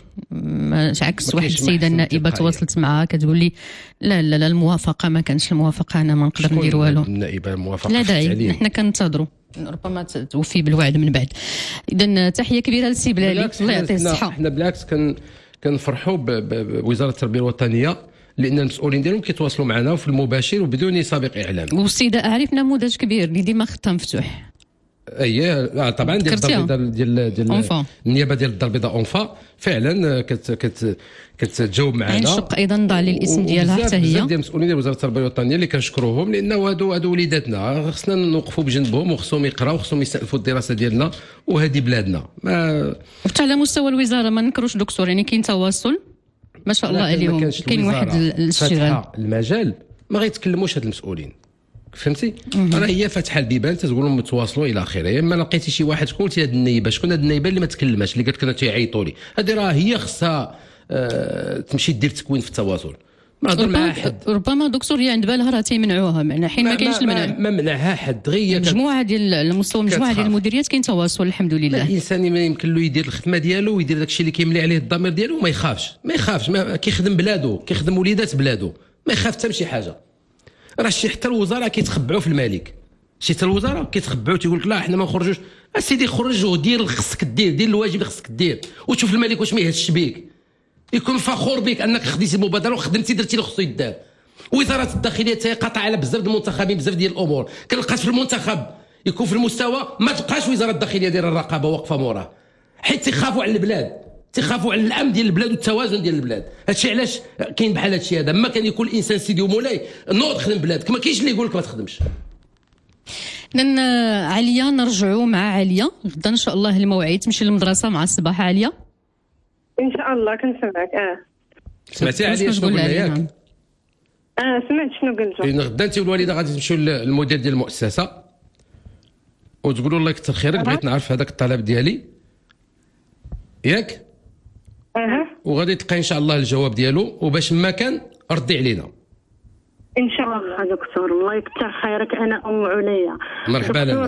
عكس واحد السيده النائبه تواصلت معها كتقول لي لا الموافقه ما كانش الموافقه انا ما نقدر ندير والو. النائبه الموافقه لا داعي حنا كننتظروا ربما توفي بالوعد من بعد. اذا تحيه كبيره للسي بلالي الله يعطيه الصحه. احنا بالعكس كنفرحوا بوزاره التربيه الوطنيه لان المسؤولين ديالهم كيتواصلوا معنا وفي المباشر وبدون سابق اعلام. والسيده اعرف نموذج كبير اللي ديما خطها مفتوح. طبعا ديال النيابه ديال الدار البيضاء اونفا فعلا كتجاوب معنا. عين شق ايضا ضع لي الاسم ديالها حتى هي ديال المسؤولين ديال وزاره التربيه الوطنيه اللي كنشكروهم لان هادو وليداتنا خصنا نوقفوا بجنبهم وخصهم يقراو وخصهم يستألفوا الدراسه ديالنا وهذه بلادنا. وحتى على مستوى الوزاره ما نكروش دكتور يعني كاين تواصل ما شاء الله عليهم. كاين واحد الاشتغال المجال ما غيتكلموش هاد المسؤولين فهمتي. راه هي فاتحه البيبان تقول لهم تواصلوا الى اخره. اما لقيتي شي واحد قلتي هاد النيبه شكون هاد النيبه اللي ما تكلمش اللي قالت لك تيعيطوا لي هذه راه هي خصها تمشي دير تكوين في التواصل. ما نهضر مع حد. ربما دكتور هي عند بالها راه تيمنعوها، معنا حين ما كاينش المنع. ما منعها حد، غير مجموعه ديال المستوى، مجموعه ديال المديريات كاين تواصل الحمد لله. الانسان ما يمكن له يدير الخدمه ديالو ويدير داكشي اللي كيملي عليه الضمير ديالو، وما يخافش ما كيخدم بلادو، كيخدم وليدات بلادو، ما يخاف حتى بشي حاجه. راه شي حتى الوزراء كيتخبعوا في الملك، شي حتى الوزراء كيتخبعوا تيقول لك لا حنا ما نخرجوش. اسيدي خرج ودير اللي خصك دير الواجب اللي خصك دير، وتشوف الملك واش ما يهزش بيك، يكون فخور بك انك خديتي المبادره وخدمتي درتي اللي خصو يدار. وزاره الداخليه تيقاطع على بزاف ديال المنتخبين بزاف ديال الامور، كنلقاش في المنتخب يكون في المستوى ما تبقاش وزاره الداخليه ديال الرقابه واقفه موراه، حيت تيخافوا على البلاد، تيخافوا على الامن ديال البلاد والتوازن ديال البلاد. هادشي علاش كاين بحال هادشي هذا. ما كان يكون الانسان سيدي ومولاي نوض خدم بلادك، ما كاينش اللي يقول لك ما تخدمش. إذن عليا نرجعوا مع عليا غدا ان شاء الله الموعد تمشي للمدرسه مع الصباح. عليا ان شاء الله كنسمعك. سمعتي عليا شنو قلنا ياك؟ سمعت شنو قلتوا. لان غدا انت والوالده غادي تمشيو للمدير ديال المؤسسه وتقولوا الله يكثر خيرك بغيت نعرف هذاك الطلب ديالي ياك؟ وغادي تلقاي ان شاء الله الجواب ديالو، وباش ما كان ردي علينا ان شاء الله. دكتور الله يكثر خيرك، انا ام عليا. مرحبا. دكتور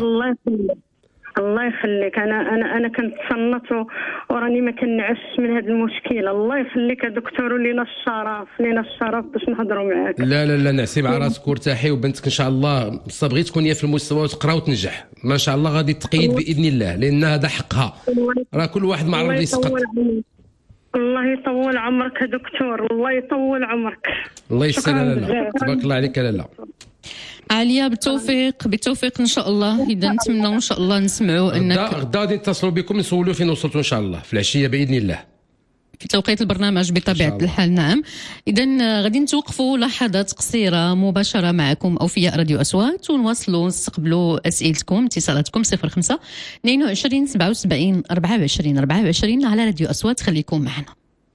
الله يخليك. انا كنت تصنت وراني ما كنعش من هذا المشكل. الله يخليك يا دكتور، ولينا الشرف باش نهضروا معاك. لا نعسي مع راسك وارتاحي، وبنتك ان شاء الله صبغي تكون هي في المستوى وتقرا وتنجح ما شاء الله. غادي تقيد باذن الله، لان هذا حقها، راه كل واحد معرض يسقط. الله يطول عمرك يا دكتور، الله يطول عمرك. الله يسر. لا تبارك الله عليك. لا عليا بالتوفيق ان شاء الله. اذا نتمنى ان شاء الله نسمعوا انك غدا غادي نتصلوا بكم نسولوا فين وصلتوا ان شاء الله في العشيه باذن الله في توقيت البرنامج بطبيعه الحال. نعم. اذا غادي نتوقفوا لحظات قصيره مباشره معكم اوفياء راديو اصوات، ونواصلوا نستقبلوا اسئلتكم اتصالاتكم 05 22 77 24 على راديو اصوات. خليكم معنا.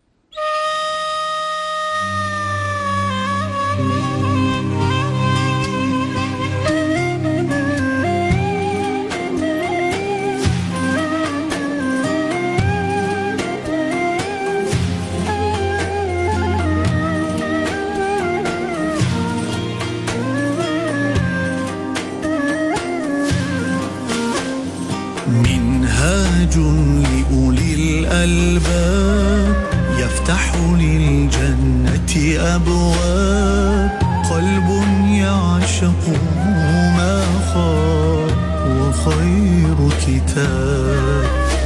منهاج لأولي الألباب يفتح للجنة أبواب، قلب يعشق ما خاب وخير كتاب،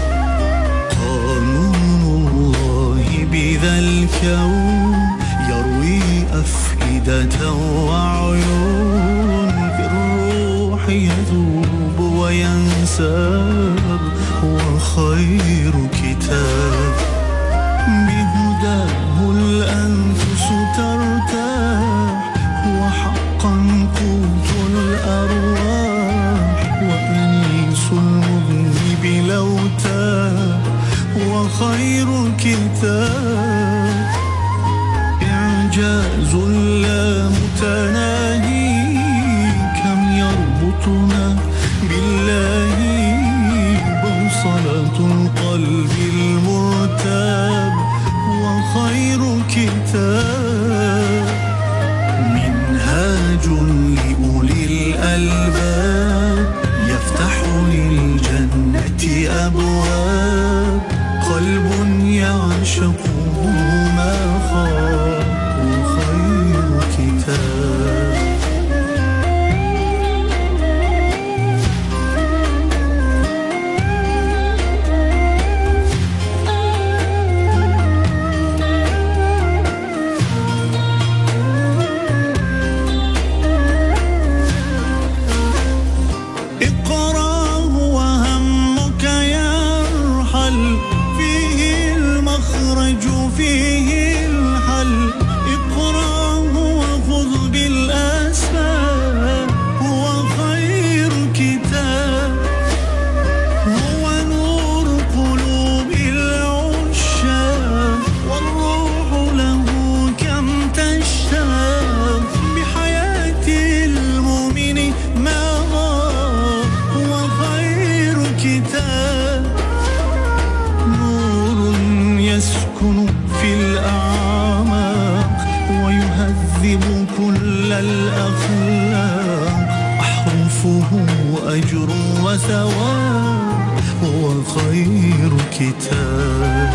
قانون الله بذا الكون يروي أفئدة وعيون، في الروح يذوب وينساب وخير كتاب، بهداه الأنفس ترتاح، وحقا قوت الأرواح، وأنيس المذنب لو تاب وخير كتاب، إعجاز لا متناهي، كم يربطنا بالله، بوصلة القلب المرتاب وخير كتاب، منهاج لأولي الألباب يفتح للجنة أبواب، قلب يعشق ما خاب وخير كتاب. فيه المخرج فيه الحل، أجر وثواب وخير كتاب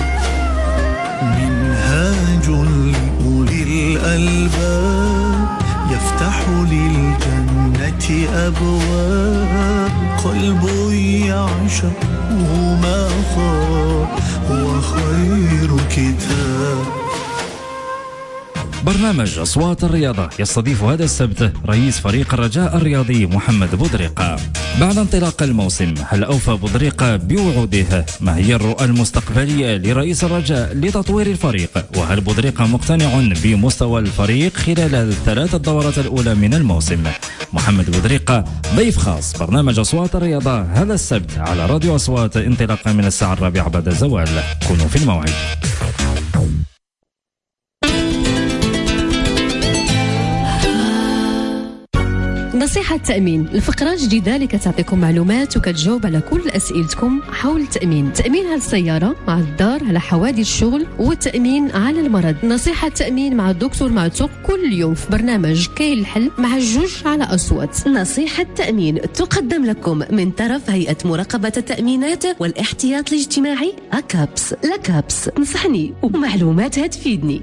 منهاج لأولي الألباب يفتح للجنة أبواب قلب يعشق ما خاب وخير كتاب. برنامج أصوات الرياضة يستضيف هذا السبت رئيس فريق الرجاء الرياضي محمد بودريقة. بعد انطلاق الموسم، هل أوفى بودريقة بوعوده؟ ما هي الرؤى المستقبلية لرئيس الرجاء لتطوير الفريق؟ وهل بودريقة مقتنع بمستوى الفريق خلال الثلاث الدورات الأولى من الموسم؟ محمد بودريقة ضيف خاص برنامج أصوات الرياضة هذا السبت على راديو أصوات انطلاقا من الساعة 4 بعد الزوال. كونوا في الموعد. نصيحة تأمين، الفقرة جديدة اللي كتعطيكم معلومات وكتجاوب على كل أسئلتكم حول التأمين. تأمين على السيارة، مع الدار، على حوادث الشغل، والتأمين على المرض. نصيحة تأمين مع الدكتور معتوق كل يوم في برنامج كاين الحل مع الجوج على أصوات. نصيحة تأمين تقدم لكم من طرف هيئة مراقبة التأمينات والاحتياط الاجتماعي أكابس. لكابس تنصحني ومعلوماتها تفيدني.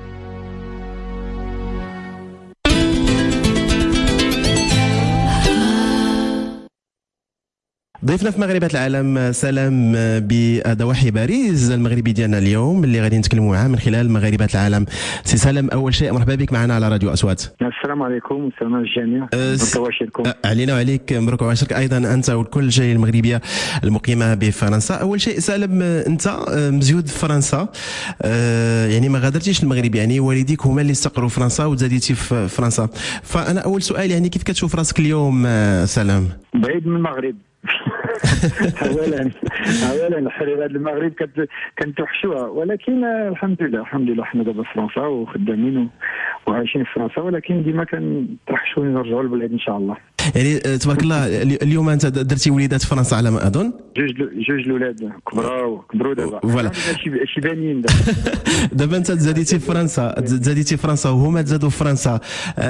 ضيفنا في مغربات العالم سلام بضواحي باريس المغربي ديالنا اليوم اللي غادي نتكلموا معاه من خلال مغربات العالم. سي سلام، اول شيء مرحبا بك معنا على راديو اصوات. السلام عليكم والسلام على الجميع. مبروك وعشركم. علينا وعليك، مبروك وعشرك ايضا انت وكل الجاليه المغربيه المقيمه بفرنسا. اول شيء سلام، انت مزيود في فرنسا، يعني ما غادرتيش المغرب، يعني والديك هما اللي استقروا في فرنسا وتزاديتي في فرنسا. فانا اول سؤال، يعني كيف كتشوف راسك اليوم سلام؟ بعيد من المغرب. اولا الحرير المغرب كنتوحشوها، ولكن الحمد لله حنا دابا في فرنسا وخدامين وعايشين في فرنسا، ولكن ديما كنتوحشوا نرجعوا للبلاد ان شاء الله. يعني تبارك الله اليوم انت درتي وليدات في فرنسا على ما اظن. جوج الاولاد كبروا دابا. فوالا شي بانين دابا انت تزاديتي في فرنسا وهما تزادوا في فرنسا.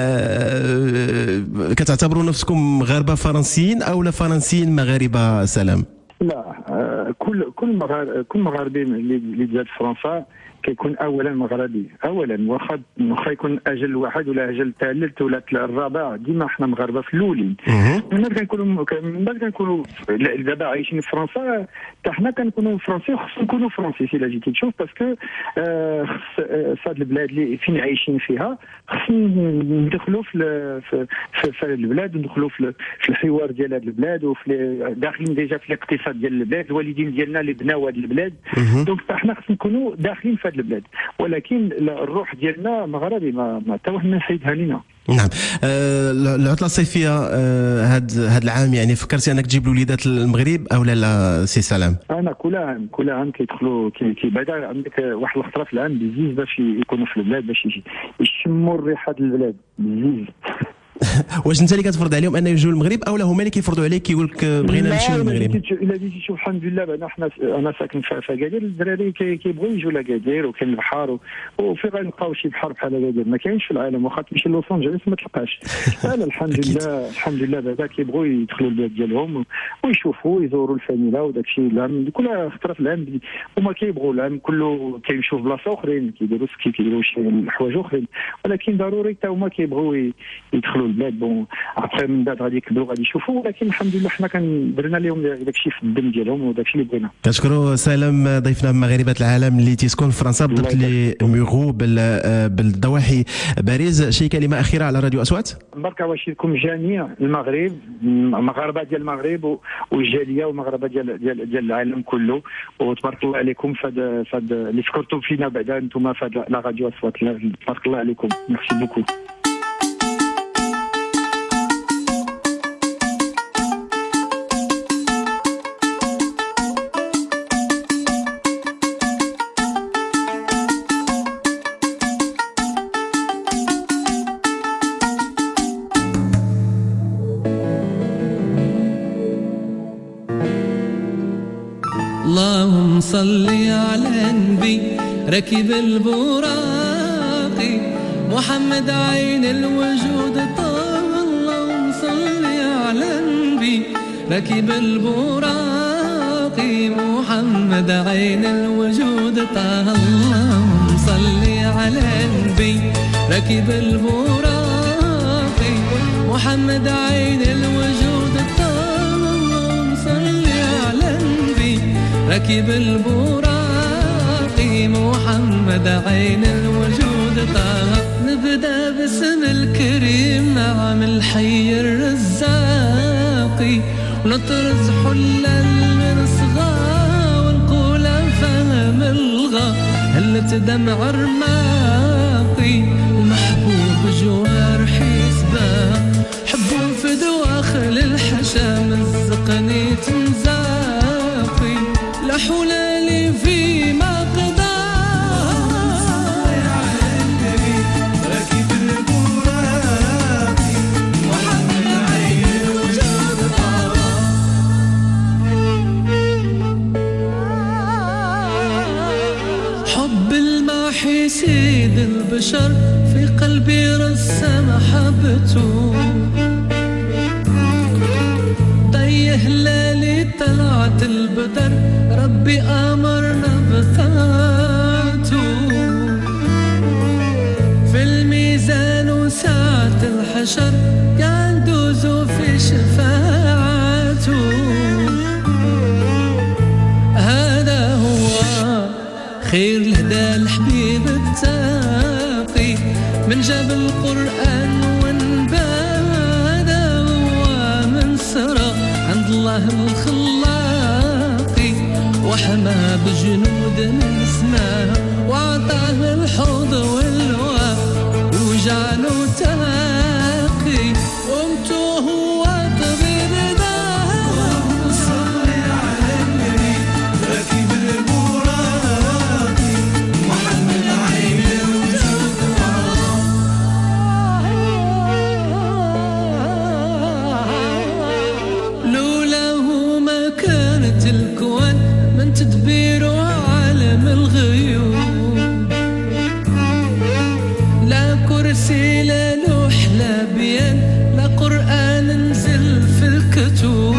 كتعتبروا نفسكم مغاربه فرنسيين او لا فرنسيين مغاربه سلام؟ لا، كل مغاربي اللي تزاد في فرنسا كيكون اولا مغربي، اولا واخا يكون اجل واحد ولا اجل ثالث ولا الرابع، ديما حنا مغاربه في الاولين. من بعد كنكونوا دابا عايشين في فرنسا، حتى حنا كنكونوا فرنسي، خصنا نكونوا فرنسي الا جيتي تشوف، باسكو خص هاد البلاد اللي فين عايشين فيها خصنا ندخلوا في البلاد، وندخلوا في الحوار ديال هاد البلاد، داخلين ديجا في الاقتصاد ديال البلاد. الوالدين ديالنا اللي بناو هاد البلاد، دونك حنا خصنا نكونوا داخلين في هاد البلاد، ولكن الروح ديالنا مغربي، ما حتى واحد ما يحيدها لينا. نعم. العطله الصيفيه هاد العام، يعني فكرتي انك تجيب الوليدات للمغرب او لا سي سلام؟ انا كل عام كيدخلوا بعدا عندك واحد الخطره في العام بزيز باش يكونوا في البلاد، باش يشموا الريحه ديال البلاد بزيز. واش انت اللي كتفرض عليهم انه يجوا للمغرب او لا هما اللي كيفرضوا عليك كيقول لك بغينا نمشيو للمغرب؟ الا جيتي تشوف الحمد لله، انا ساكن في اكادير، الدراري كيبغيو يجوا لاكادير، وكاين البحر وفين غنلقاو شي بحر بحال اكادير؟ ما كاينش في العالم. واخا تمشي لوس انجلوس ما تلقاش. لا الحمد لله بعدا كيبغيو يدخلوا البلاد ديالهم ويشوفوا ويزوروا الفانيلا وداك الشيء. العام كل خطره في العام هما كيبغوا العام كله كيمشيو في بلاصه اخرين، كيديروا شي حوايج اخرين، ولكن ضروري حتى هما كيبغوا يدخلوا البلاد. بون ابخي من بعد غادي يكبروا غادي يشوفوا، ولكن الحمد لله حنا درنا لهم داكشي في الدم ديالهم وداكشي اللي بغينا. كنشكروا سلام ضيفنا من مغاربه العالم اللي تيسكن في فرنسا، بالضبط لي ميغو بالضواحي باريس. شي كلمه اخيره على راديو اصوات؟ بركه واشيكم جميع المغرب، المغاربه ديال المغرب والجاليه والمغاربه ديال العالم كله، وتبارك الله عليكم فهاد اللي شكرتوا فينا بعدا انتم في لا راديو اصوات. تبارك الله عليكم، ميرسي بوكو. اللهم صل على النبي ركب البراق محمد عين الوجود طه. اللهم صل على النبي راكب البراق محمد عين الوجود طه اللهم صل على النبي راكب البراق محمد عين الوجود طه اللهم صل على النبي راكب البراق محمد عين الوجود طه. نبدأ باسم الكريم نعم الحي الرزاقي ونطرز حلل من صغا ونقول فهم الغا هلت دمع رماقي المحبوب جوار حسبا حبوا في دواخل الحشا مزقني تنزاقي لا حول لي في ما قضى سيد البشر في قلبي رسم محبته ضي هلالي طلعت البدر ربي أمرنا بثاته في الميزان وساعة الحشر قاعد دوزو في شفاعته هذا هو خير الهدى الحبيب التاقي من جاب القرآن وانبادا ومن سرى عند الله الخلاقي وحمى بجنود من سماه وعطاه الحوض واللواء وجعله تاقي ومتوه هو طبيب داه اللهم صل على النبي راكب البراق محمد عين الوجود لولا ما كانت الكون من تدبيره عالم الغيوب لا كرسي لا لوح لا بيان لا قرآن نزل في الكتب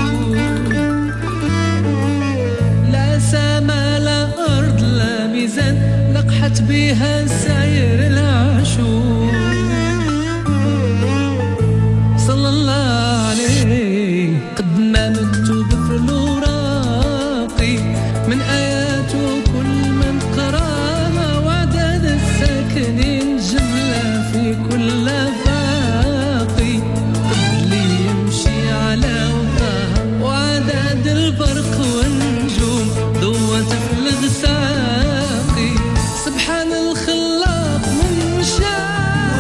لا سما لا أرض لا ميزان لقحت بها ساير العشوب صلى الله عليه قد ما مكتوب في الوراقي من آياته كل من قراها وعدد الساكنين جملة في كل باقي اللي يمشي على وطاها وعدد البرق والنجوم ضوت في الغساقي سبحان الخلاق من شاء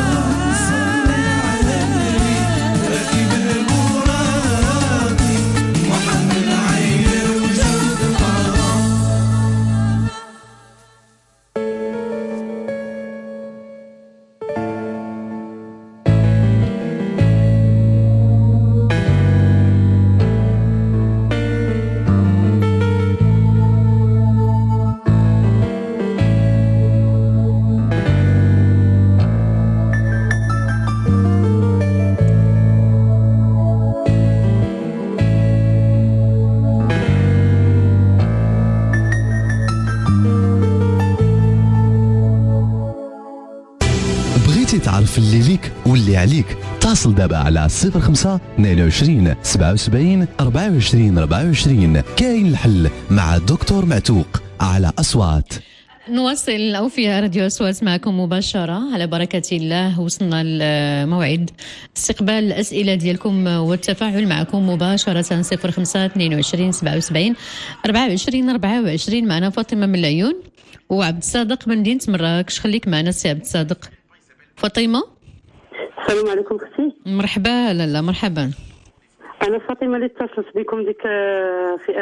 تعرف اللي ليك واللي عليك اتصل دابا على 05 22 77 24 24. كاين الحل مع دكتور معتوق على أصوات. نواصل أو في راديو أصوات معكم مباشرة على بركة الله. وصلنا لموعد استقبال الأسئلة ديالكم والتفاعل معكم مباشرة 05 22 77 24 24. معنا فاطمة من العيون وعبد الصادق من مدينة مراكش. خليك معنا سي عبد الصادق. فاطمة السلام عليكم اختي. مرحبا. لا مرحبا. انا فاطمه اللي اتصلت بكم ديك في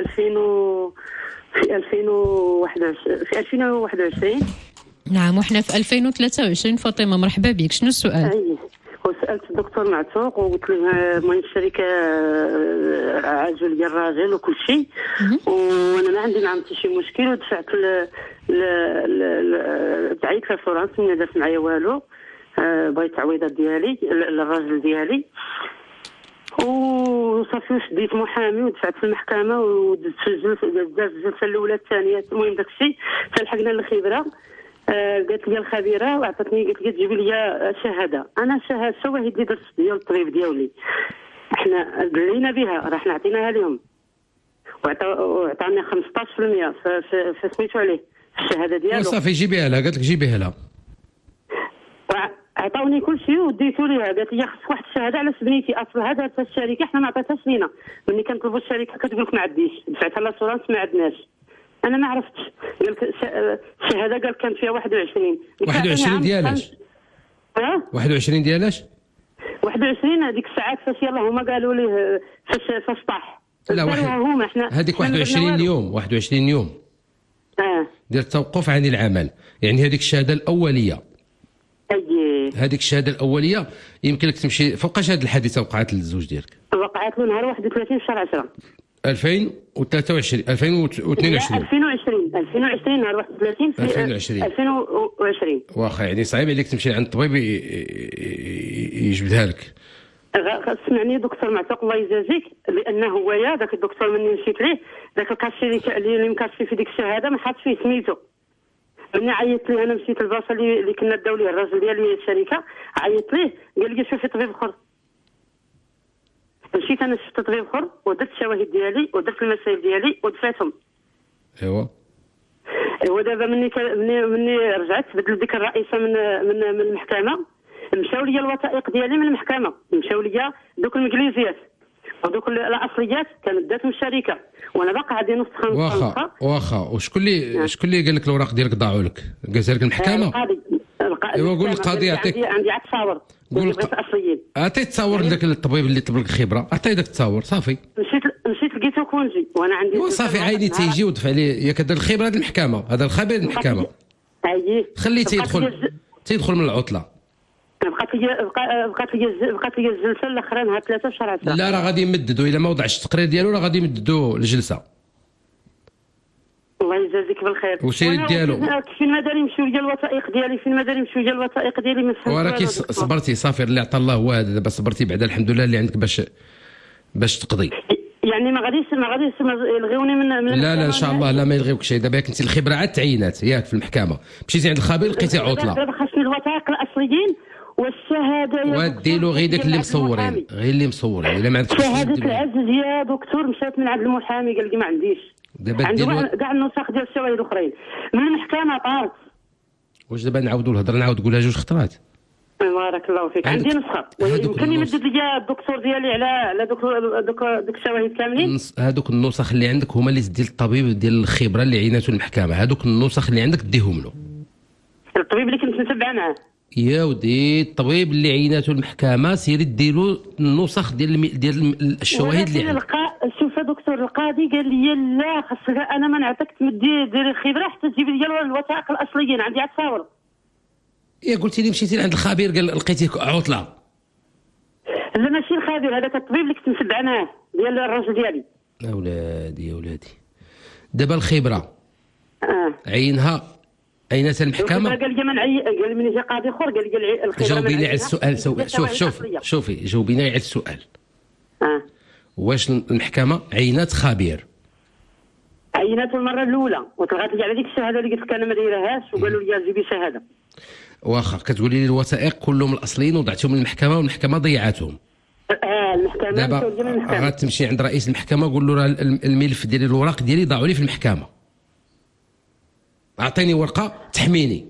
2021. نعم وحنا في 2023. فاطمه مرحبا بك. شنو السؤال؟ وسالت الدكتور معتوق وقلت له المهم الشركه عاجل ديال الراجل وكل شيء وانا ما عندي معهم حتى شي مشكل ودفعت دعيت لفرنسا ما دارت معايا والو. بغيت التعويضات ديالي للراجل ديالي وصافي واش ديت محامي ودفعت في المحكمه ودزت في الجلسه الاولى الثانيه. المهم داك الشيء تلحقنا للخبره. قالت لي الخبيره وعطاتني قالت لي تجيبي لي شهاده. انا شواهد اللي درت ديال الطبيب ديالي احنا دلينا بها راح نعطيناها لهم وعطاني 15% في سميتو عليه في الشهاده ديالو. صافي جيبيها لها. قالت لك جيبيها لها. عطاوني كل شيء وديتو ليها. قالت لي خصك واحد الشهاده على سبنيتي اصل هذا الشركه حنا ما عطاتهاش لينا. ملي كنطلبوا الشركه كتقول لك ما عنديش دفعتها لاسورانس ما عندناش. انا ما عرفتش. قال لك الشهاده قال كانت فيها 21 ديالاش 21 ديالاش 21 هذيك الساعات فاش يلاه هما قالوا ليه فاش طاح. لا هما احنا هذيك 21 يوم 21 يوم ديال التوقف عن العمل. يعني هذيك الشهاده الاوليه هذيك الشهاده الاوليه يمكن لك تمشي. فوقاش هذه الحادثه وقعت للزوج ديالك؟ وقعت له نهار 31 شهر 10 2023 2022 2020 نهار 31 في 2020. واخا يعني صعيب عليك تمشي عند الطبيب يجبدها لك. سمعني دكتور معتوق الله يجازيك لانه هو يا ذاك الدكتور مني مشيت ليه ذاك الكاشي اللي مكاشفي في ديك الشهاده ما حاطش فيه سميتو. مني عيطت ليه انا مشيت للبلاصه اللي كنا داو ليه الراجل ديالي الشركه عيطت ليه قال لي شوفي طبيب اخر. مشيت انا شفت طبيب اخر ودرت الشواهد ديالي ودرت المسائل ديالي ودفعتهم. ايوا دابا مني رجعت بدل ديك الرئيسه من المحكمه مشاو لي الوثائق ديالي من المحكمه. مشاو لي دوك الانجليزيات ودوك الاصليات كانت داتهم الشركه وانا باقي عندي نسخه. واخا وشكون اللي قال لك الاوراق ديالك ضاعوا لك؟ قالت لك المحكمه؟ ايوا قول القاضي يعطيك. عندي عاد تصاور قول الاصليين. عطيه تصاور لذاك الطبيب اللي طلب لك الخبره. عطيه داك التصاور صافي. مشيت لقيتو كونجي وانا عندي صافي عيني تيجي ودفع ليه ياك هذا الخبره ديال المحكمه. هذا الخبير المحكمه خليه تيدخل من العطله. بقات لي الجلسه الاخرى نهار 3 شهر 10. لا راه غادي يمددوا الا ما وضعش التقرير ديالو راه غادي يمددوا الجلسه. الله يجازيك بالخير. وسير ديالو فين ما داري نمشيو ليا الوثائق ديالي فين ما داري نمشيو ليا الوثائق ديالي ما فهمتش. وراكي صبرتي صافي اللي عطى الله هو هذا. دابا صبرتي بعدا الحمد لله اللي عندك باش تقضي. يعني ما غاديش يلغيوني من لا ان شاء الله لا ما يلغيوك شيء. دابا كنتي الخبره عاد تعينات ياك في المحكمه مشيتي عند الخبير لقيتي عطله. دابا خاصني الوثائق الاصليين والشهاده وديلو غير داك اللي مصورين غير اللي مصورين الا ما عندكش شهاده العجز يا دكتور. مشات من عند المحامي قال لي ما عنديش. دابا ديروا كاع النسخ ديال الشواهد الاخرين من المحكمه طارت. واش دابا نعاودوا الهضره نعاود نقولها جوج خطرات؟ بارك الله فيك. عندي نسخه يمكن يمدد لي الدكتور ديالي على دوك الشواهد كاملين. هذوك النسخ اللي عندك هما اللي ديال الطبيب ديال الخبره اللي عيناتو المحكمه. هذوك النسخ اللي عندك ديهم له الطبيب اللي كنت نتبع معاه. يا ودي الطبيب اللي عيناتو المحكمه سيري ديروا النسخ ديال الشواهد اللي عندك. شوف دكتور القاضي قال لي لا خاصك انا ما نعطيك ديري الخبره حتى تجيب لي الوثائق الاصليين. عندي عاد تصاور. يا قلتي لي مشيتي عند الخبير قال لقيتيه عطله. لا ماشي الخبير هذاك الطبيب اللي كنت نتبع معاه ديال الراجل ديالي. يا ولادي دابا الخبره عينها عينات المحكمه. قال لي قال لي جا قاضي اخر قال لي الخبره. جاوبيني على السؤال. شوفي جاوبيني على السؤال. واش المحكمه عينات خبير؟ عينات المره الاولى وطلعت لي على ديك الشهاده اللي قلت لك انا ما دايرهاش وقالوا لي جيبي شهاده. واخا كتقولي لي الوثائق كلهم الاصليين وضعتهم للمحكمه والمحكمه ضيعتهم. المحكمه دابا غتمشي عند رئيس المحكمه قول له راه الملف ديالي الوراق ديالي ضاعوا لي في المحكمه. اعطيني ورقه تحميني.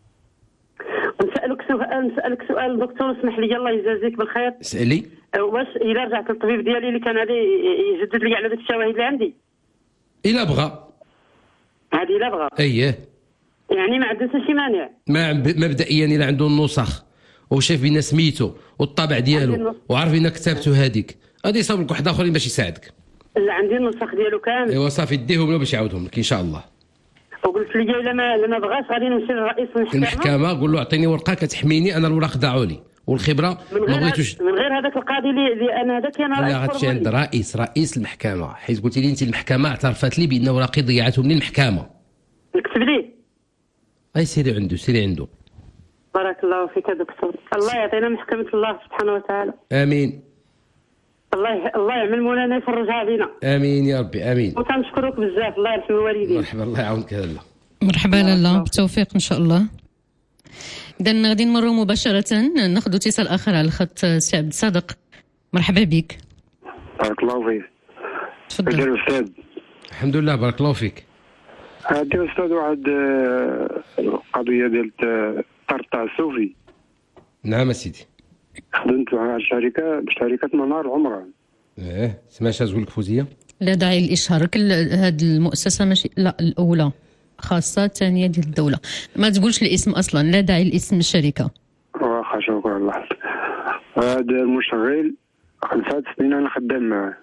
نسالك سؤال دكتور اسمح لي الله يجازيك بالخير. اسالي. واش الا رجعت للطبيب ديالي اللي كان غادي يجدد لي على ديك الشواهد اللي عندي الا بغى هذه الا بغى اييه يعني ما عندوش شي مانع مبدئيا الا عنده النسخ وشاف بين سميتو والطابع ديالو وعارف بين كتابته هذيك غادي يصاوب لك واحد اخرين باش يساعدك. لا عندي النسخ ديالو كامل. ايوا صافي ديهم له باش يعاودهم لك ان شاء الله. وقلت لي الا ما بغاش غادي نمشي لرئيس المحكمه قول له اعطيني ورقه كتحميني انا الوراق ضاعوا لي والخبره ما بغيتوش من غير هذاك القاضي اللي انا هذاك انا لا غتمشي عند رئيس المحكمه حيت قلتي لي انت المحكمه اعترفت لي بان اوراقي ضيعتهم لي المحكمه. نكتب ليه اي سيري عنده. بارك الله فيك يا دكتور. الله يعطينا محكمه الله سبحانه وتعالى. امين. الله يعمل مولانا يفرجها علينا. امين يا ربي امين. وكنشكروك بزاف، الله يرحم الوالدين. مرحبا، الله يعاونك لاله. مرحبا لاله، بالتوفيق ان شاء الله. اذا غادي نمروا مباشره ناخذ اتصال اخر على الخط. سي عبد الصادق، مرحبا بك. بارك الله فيك. تفضل. دير الاستاذ. الحمد لله، بارك الله فيك. دير الاستاذ، واحد القضيه ديال الطرطع السوفي. نعم سيدي. خدمت مع شركه منار العمران. سمعتها تقول لك فوزيه؟ لا داعي للاشهار، كل هذه المؤسسه ماشي لا الاولى خاصه، الثانيه ديال الدوله. ما تقولش الاسم اصلا، لا داعي لاسم الشركه. واخا، شكرا الله. هذا المشغل 5 سنين انا خدام معاه.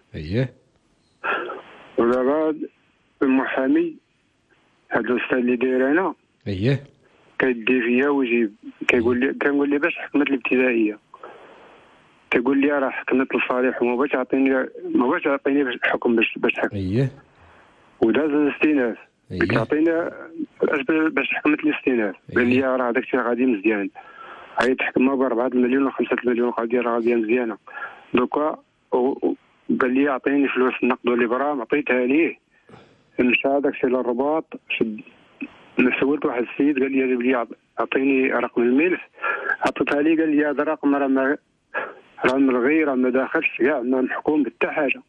ودابا المحامي هذا الاستاذ اللي داير انا كيدي فيا ويجيب، كنقول لي باش حكمت الابتدائيه، كيقول لي راه حكمت لصالح وما باش يعطيني الحكم باش حكم. وداز الاستئناف، كيعطينا باش حكمت الاستئناف، قال لي راه داك الشيء غادي مزيان، غادي تحكمها ب 4 مليون و 5 مليون، غادي مزيانه. دوكا قال لي عطيني فلوس النقد والابرام، عطيتها ليه. مشى داك الشيء للرباط، سولت واحد السيد قال لي جيب لي عطيني رقم الملف، عطيتها لي قال لي هذا الرقم راه ملغي، راه ما داخلش كاع، ما محكوم بحتى حاجه.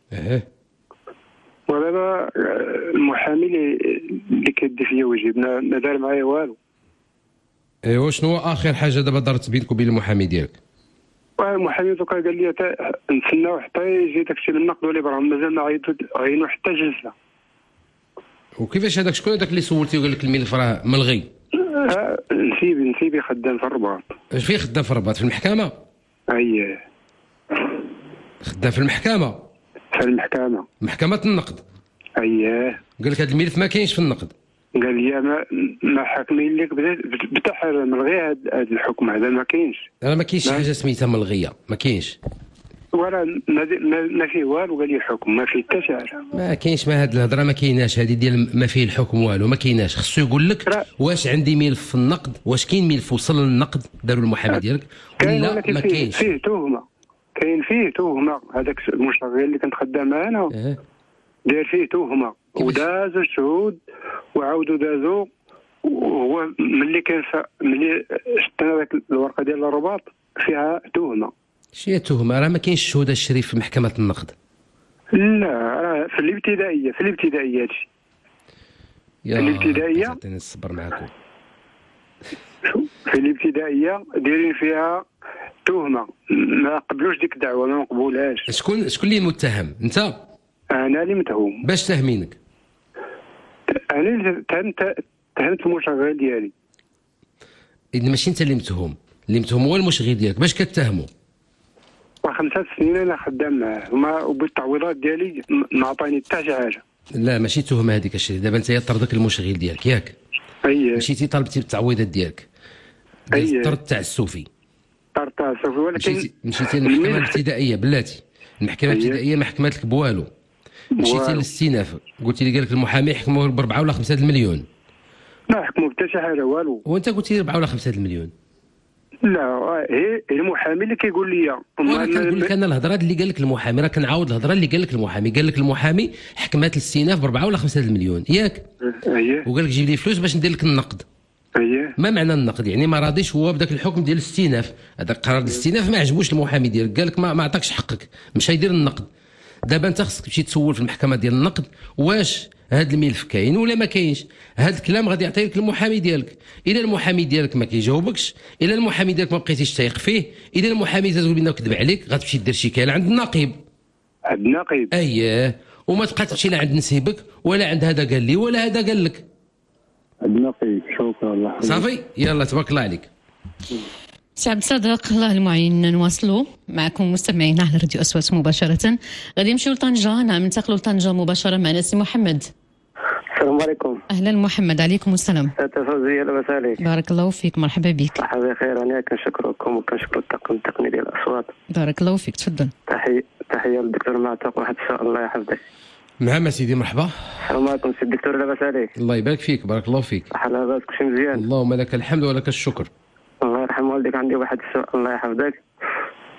ودابا المحامي اللي كيدي فيا ويجيب ما دار معايا والو. ايوا شنو اخر حاجه دابا دارت بينك وبين المحامي ديالك؟ المحامي دوكا قال لي نتسناو حتى يجي داكشي للنقد والابرام، مازال ما عينوا حتى جلسه. وكيفاش هذاك شكون هذاك اللي سولتي وقال لك الملف راه ملغي؟ نسيبي خدام في الرباط. اش فيه خدام في الرباط؟ في المحكمه؟ اييه خدام في المحكمه. في المحكمه، محكمه النقد. اييه. قال لك هذا الملف ما كاينش في النقد. قال لي ما حاكمين لك بتاع ملغي هذا الحكم، هذا ما كاينش. راه ما كاينش حاجه سميتها ملغيه، ما كاينش. ولا ما فيه والو، قال لي حكم ما فيه حتى حاجه. ما كاينش، ما هاد الهضره ما كايناش، هذه ديال ما فيه الحكم والو ما كايناش. خصو يقول لك واش عندي ملف في النقد، واش كاين ملف وصل للنقد داروا المحامي ديالك ولا ما كاينش. فيه تهمه، كاين فيه تهمه. هذاك المشغل اللي كنت خدام معنا داير فيه تهمه، ودازوا الشهود وعاودوا دازوا، وهو ملي شفت انا ذاك الورقه ديال الرباط فيها تهمه. شي تهمه؟ راه ما كاينش الشهود الشريف في محكمه النقد. لا، راه في الابتدائيه هادشي. في الابتدائيه عطيني الصبر معاكم. في الابتدائيه دايرين فيها تهمه، ما قبلوش ديك الدعوه، ما مقبولهاش. شكون اللي متهم؟ انت؟ انا اللي متهم. باش تهمينك؟ انا اللي تهمت المشغل ديالي. إذا ماشي انت اللي متهم هو المشغل ديالك، باش كتهمو؟ 5 سنين انا خدام معاه، وبالتعويضات ديالي ما عطاني حتى شي حاجه. لا ماشي تهمه هذيك الشيء. دابا انت طردك المشغل ديالك ياك؟ مشيتي طلبتي بالتعويضات ديالك. طرد تاع السوفي. ولكن مشيتي للمحكمه الابتدائيه بلاتي. المحكمه الابتدائيه ما حكمت لك بوالو. مشيتي للاستئناف، قلتي لي قال لك المحامي حكموه ب 4 ولا 5 المليون. ما حكموا حتى شي حاجه والو. وانت قلتي لي 4 ولا 5 المليون. لا، هي المحامي اللي كيقول لي. انا كنقول لك انا الهضره اللي قال لك المحامي، راه كنعاود الهضره اللي قال لك المحامي. قال لك المحامي حكمات الاستئناف ب 4 ولا 5 المليون ياك؟ وقال لك جيب لي فلوس باش ندير لك النقد. ما معنى النقد؟ يعني ما راضيش هو بداك الحكم ديال الاستئناف، هذاك قرار الاستئناف ما عجبوش المحامي ديالك، قال لك ما عطاكش حقك، مش هيدير النقد. دابا انت خصك تمشي تسول في المحكمه ديال النقد واش هذا الملف كاين ولا ما كاينش. هذا الكلام غادي يعطيه لك المحامي ديالك. الا المحامي ديالك ما كيجاوبكش، الا المحامي ديالك ما بقيتيش تايق فيه، الا المحامي تقول بانه كذب عليك، غتمشي دير شكايه عند النقيب. عند النقيب؟ اييه. وما تبقى تمشي لا عند نسيبك ولا عند هذا قال لي ولا هذا قال لك. عند النقيب. شكرا الله. صافي يلا تبارك الله عليك. سي عبد الصادق الله المعين. نواصلوا معكم مستمعينا على راديو أصوات مباشرة. غادي نمشيو لطنجة. نعم ننتقلوا لطنجة مباشرة معنا سي محمد. السلام عليكم. اهلا محمد. عليكم السلام. فوزية لاباس عليك؟ بارك الله فيك، مرحبا بك. صحة بخير. انا كنشكركم وكنشكر الطاقم التقني ديال الاصوات. بارك الله فيك، تفضل. تحية للدكتور معتق. واحد السؤال الله يحفظك. نعم سيدي مرحبا. السلام عليكم سي الدكتور لاباس عليك؟ الله يبارك فيك، بارك الله فيك. صحة لاباس كلشي مزيان؟ اللهم لك الحمد ولك الشكر. الله يرحم والديك. عندي واحد السؤال الله يحفظك.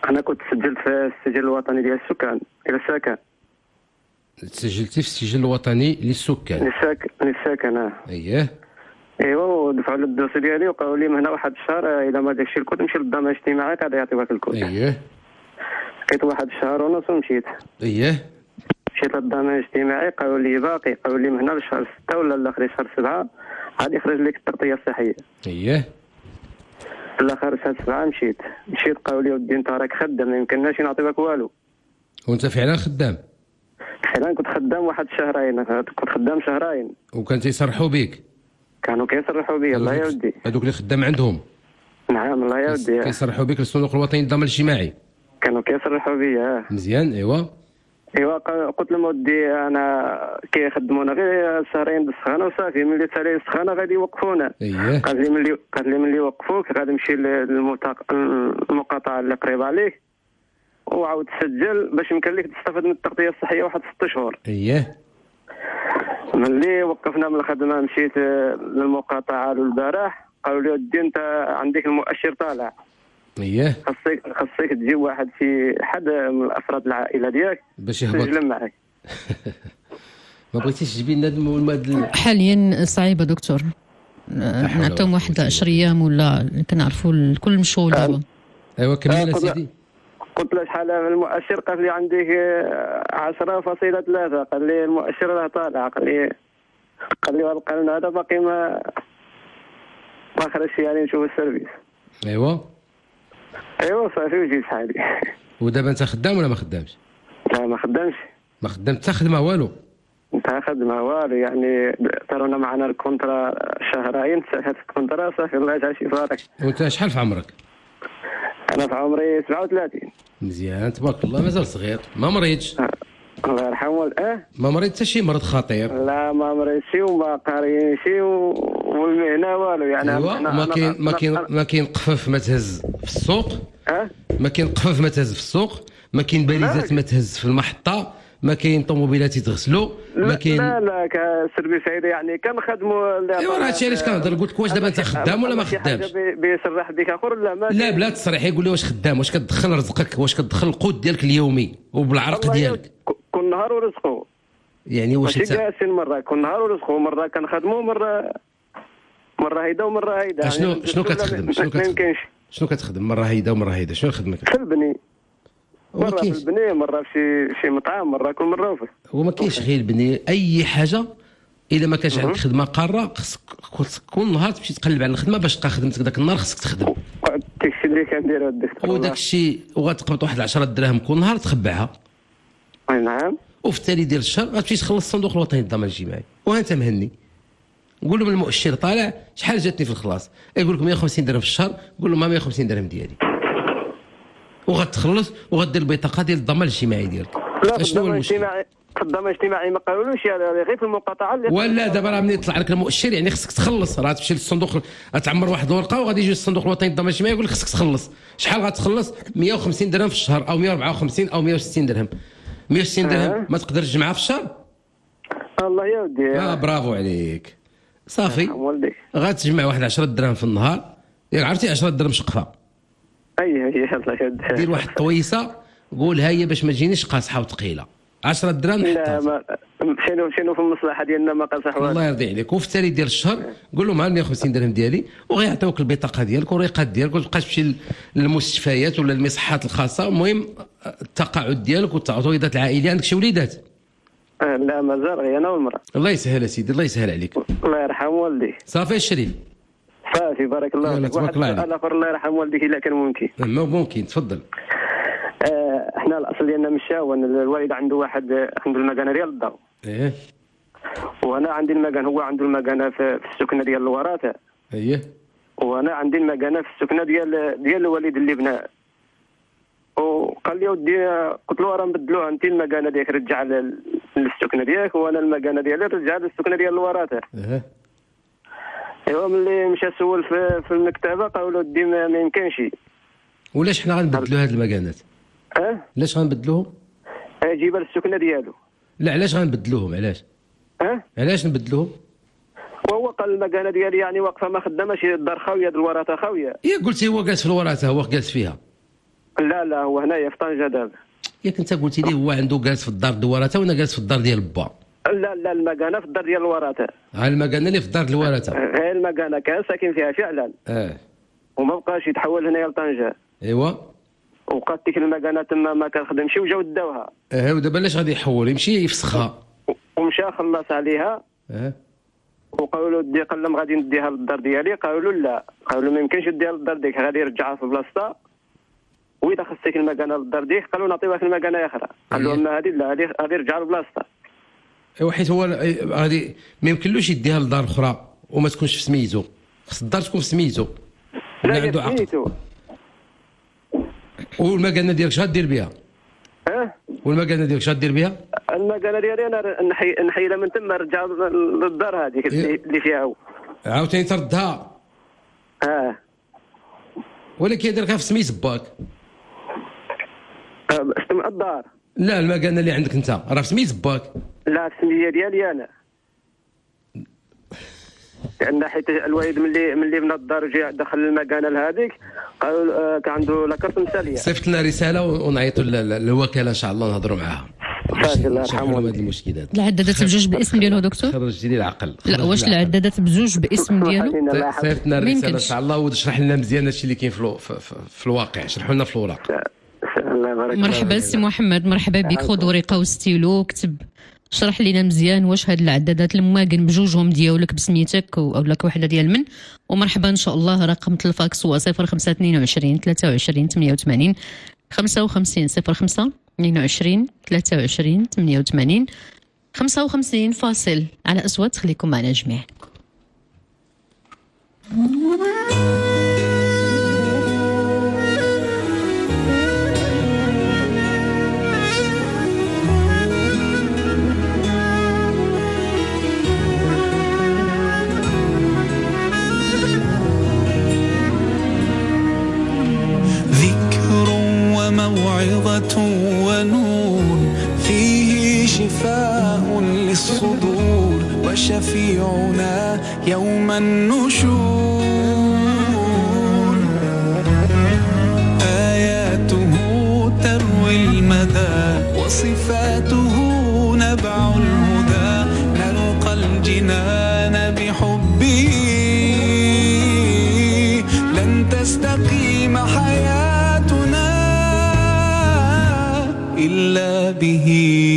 انا كنت سجلت في السجل الوطني ديال السكان الى السكن. سجلتي في السجل الوطني للسكان؟ للسكن. اييه. ايوا ودفعوا لي الدوسي ديالي وقالوا لي من هنا واحد الشهر اذا ما داكشي الكود نمشي للضمان الاجتماعي غادي يعطيوك الكود. اييه. بقيت واحد الشهر ونص ومشيت. اييه. مشيت للضمان الاجتماعي قالوا لي باقي، قالوا لي من هنا لشهر 6 ولا الاخر شهر 7 غادي يخرج لك التغطيه الصحيه. اييه. الاخر شهر 7 مشيت قالوا لي ودي انت راك خدام ما يمكنناش نعطيك والو. وانت فعلا خدام؟ فعلا كنت خدام واحد شهرين، كنت خدام شهرين. وكان تيصرحوا بك؟ كانوا كيصرحوا بي. الله يا ودي. هذوك اللي خدام عندهم؟ نعم الله يا ودي. كيصرحوا بك للصندوق الوطني للضمان الاجتماعي؟ كانوا كيصرحوا بي. مزيان. ايوا قلت لهم ودي انا كيخدمونا غير شهرين بالسخانه وصافي، ملي تالي السخانه غادي يوقفونا. اييه. قال لي ملي يوقفوك غادي نمشي للمقاطعه اللي قريبه عليك وعاود تسجل باش يمكن لك تستافد من التغطيه الصحيه واحد 6 شهور. اييه. ملي وقفنا من الخدمه مشيت للمقاطعه البارح قالوا لي ودي انت عندك المؤشر طالع. اييه. خاصك تجيب واحد في حد من افراد العائله ديالك باش يهبط يسجل معك. ما بغيتيش تجيبي لنا حاليا صعيبه دكتور، نعطيهم واحد 10 ايام ولا كنعرفوا الكل مشغول. ايوا كمل سيدي. قلت له شحال المؤشر؟ قال لي عندك 10.3. قال لي المؤشر راه طالع. قال لي القانون هذا باقي ما خرجش يعني نشوف السيرفيس. ايوا صافي وجيت حالي. ودابا انت خدام ولا ما خدامش؟ لا ما خدامش. ما خدام حتى خدمه والو؟ انت خدمه والو يعني دارونا معنا الكونترا شهرين، تسحت الكونترا صافي الله يجعل شي فارق. وانت شحال في عمرك؟ انا في عمري 37. مزيان تبارك الله، مازال صغير. ما مريضش؟ الله يرحمه. ما مريض حتى شي مرض خطير؟ لا ما مريضش وما قارينش والمهنه والو يعني. ايوا ما كاين قفف ما تهز في السوق. ما كاين قفف ما تهز في السوق، ما كاين باليزات ما تهز في المحطه، ما كاين طوموبيلات يتغسلوا، ما كاين. لا كسيرفيس هيدا يعني كنخدموا. ايوا راه هادشي علاش كنهضر. قلت لك واش دابا انت خدام ولا ما خدامش؟ بيسرح بك اخر لا ما لا بلا تصريح. يقول لي واش خدام، واش كتدخل رزقك، واش كتدخل القوت ديالك اليومي وبالعرق ديالك. كل نهار ورزقه يعني واش انت جالسين مره كل نهار ورزقه، مره كنخدموا مره هيدا ومره هيدا. شنو كتخدم؟ شنو كتخدم مره هيدا ومره هيدا؟ شنو خدمتك؟ في البني. مرة في البني، مرة في شي مطعم، مرة كل مرة وفي. هو ما كاينش غير البني، أي حاجة إلا ما كانش عندك خدمة قارة خصك كل نهار تمشي تقلب على الخدمة باش تلقى خدمتك ذاك النهار خصك تخدم. داكشي اللي كنديرو الدكتور. وداك الشيء وغتقبض واحد 10 دراهم كل نهار تخبعها. نعم. وفي التالي ديال الشهر غتمشي تخلص الصندوق الوطني للضمان الاجتماعي، وانت مهني. قول لهم المؤشر طالع، شحال جاتني في الخلاص؟ يقول لك 150 درهم في الشهر، قول لهم 150 درهم ديالي. وغتخلص وغدير البطاقه ديال الضمان الاجتماعي ديالك. لا شنو هو المشكل؟ الضمان الاجتماعي ما قالولوش غير في المقاطعه اللي ولا دابا راه ملي يطلع لك المؤشر يعني خصك تخلص. راه تمشي للصندوق تعمر واحد الورقه وغادي يجي الصندوق الوطني للضمان الاجتماعي يقول لك خصك تخلص. شحال غتخلص؟ 150 درهم في الشهر او 154 او 160 درهم. 160 درهم ما تقدرش تجمعها في الشهر؟ الله يا ودي. برافو عليك. صافي غتجمع واحد 10 دراهم في النهار. ياك عرفتي 10 درهم شقفه. هي الله يهديك. دير واحد الطويسه قول هي باش ما تجينيش قاصحه وثقيله. 10 دراهم لا شنو في المصلحه ديالنا ما قاصح والو. الله يرضي عليك. وفي التالي ديال الشهر قول لهم ها 150 درهم ديالي وغيعطيوك البطاقه ديالك والرقات ديالك وتبقى تمشي للمستشفيات ولا المصحات الخاصه. المهم التقاعد ديالك والتعويضات العائليه. عندك شي وليدات؟ لا مازال غير انا والمراه. الله يسهل سيدي، الله يسهل عليك. الله يرحم والديك. صافي الشريف. صافي بارك الله فيك. تبارك الله عليك. الاخر الله يرحم والديك الا كان ممكن. ممكن تفضل. احنا الاصل ديالنا من الشاون. الوالد عنده عنده المكانه ديال الضوء. وانا عندي المكان، هو عنده المكانه في السكنه ديال الوراثه. وانا عندي المكانه في السكنه ديال الوالد اللي بنى. وقال لي ودي، قلت له راه نبدلوها، انت المكانه ديالك رجع للسكنه ديالك وانا المكانه ديالي رجع للسكنه ديال الوراثه. ايوا ملي مشى سول في المكتبه قالوا له ودي ما يمكنش. ولاش حنا غنبدلوا هاد المكانات؟ علاش غنبدلوهم؟ جيبها للسكنه ديالو. لا علاش غنبدلوهم؟ علاش؟ علاش نبدلوهم؟ وهو قال المكانه ديالي يعني واقفه ما خداماش، الدار خاويه، الوراثه خاويه. قلتي هو جالس في الوراثه، هو جالس فيها. لا هو هنايا في طنجة دابا. ياك انت قلتي لي هو عنده جالس في الدار دوارته وانا جالس في الدار ديال با. لا المكانه في الدار ديال الوراثه. المكانه اللي في الدار ديال الوراثه. غير المكانه كان ساكن فيها فعلا. وما بقاش يتحول هنايا لطنجة. ايوا. وبقات ديك المكانه تما ما كنخدمش وجاو داوها. ودابا علاش غادي يحول يمشي يفسخها؟ ومشى خلص عليها. وقالوا له دي قال غادي نديها للدار ديالي، قالوا له لا، قالوا له ما يمكنش ديها للدار ديالك، غادي يرجعها في بلاصتها. وإذا خصك المكانه للدار ديالك قالوا نعطيوها في المكانه اخرى، قالوا لهم هذه لا هذه رجعها لبلاصتها. ايوا حيت هو غادي ما يمكنلوش يديها لدار اخرى وما تكونش في سميتو، خص الدار تكون في سميتو. لا عنده عقد. والمكانه ديالك شنو غدير بها؟ والمكانه ديالك شنو غدير بها؟ المكانه ديالي انا نحيدها من تما نرجع للدار هذيك اللي فيها هو. عاوتاني تردها؟ ولكن يديرها في سميت باك. استمع الدار. لا المكانه اللي عندك انت راه في سميت باك. لا في السميه ديالي انا. لان حيت الوالد ملي بنى الدار وجا دخل المكانه لهذيك قالوا كان عنده لاكارت مثاليه. صيفط لنا رساله ونعيطوا للوكاله ان شاء الله نهضروا معاها. الله يرحمه. هذه المشكلات. العدادات بجوج بالاسم ديالو دكتور؟ خرج لي العقل. لا واش العدادات بجوج باسم ديالو؟ صيفط لنا الرساله ان شاء الله وشرح لنا مزيان هادشي اللي كاين في الواقع، شرحوا لنا في الوراق. مرحبا سي محمد، مرحبا بك. خذ ورقه وستيلو كتب شرح لنا مزيان واش هاد العدادات المواقن بجوجهم ديالك بسميتك او لك وحده ديال من. ومرحبا ان شاء الله. رقم الفاكس هو 0522 23 88 55 05 22 23 88 55. فاصل على أصوات، خليكم معنا جميع. موعظة ونور فيه شفاء للصدور وشفيعنا يوم النشور آياته تروي المدى وصفاته نبع الهدى نلقى الجنان بحبه لن تستقيم حياتنا إلا به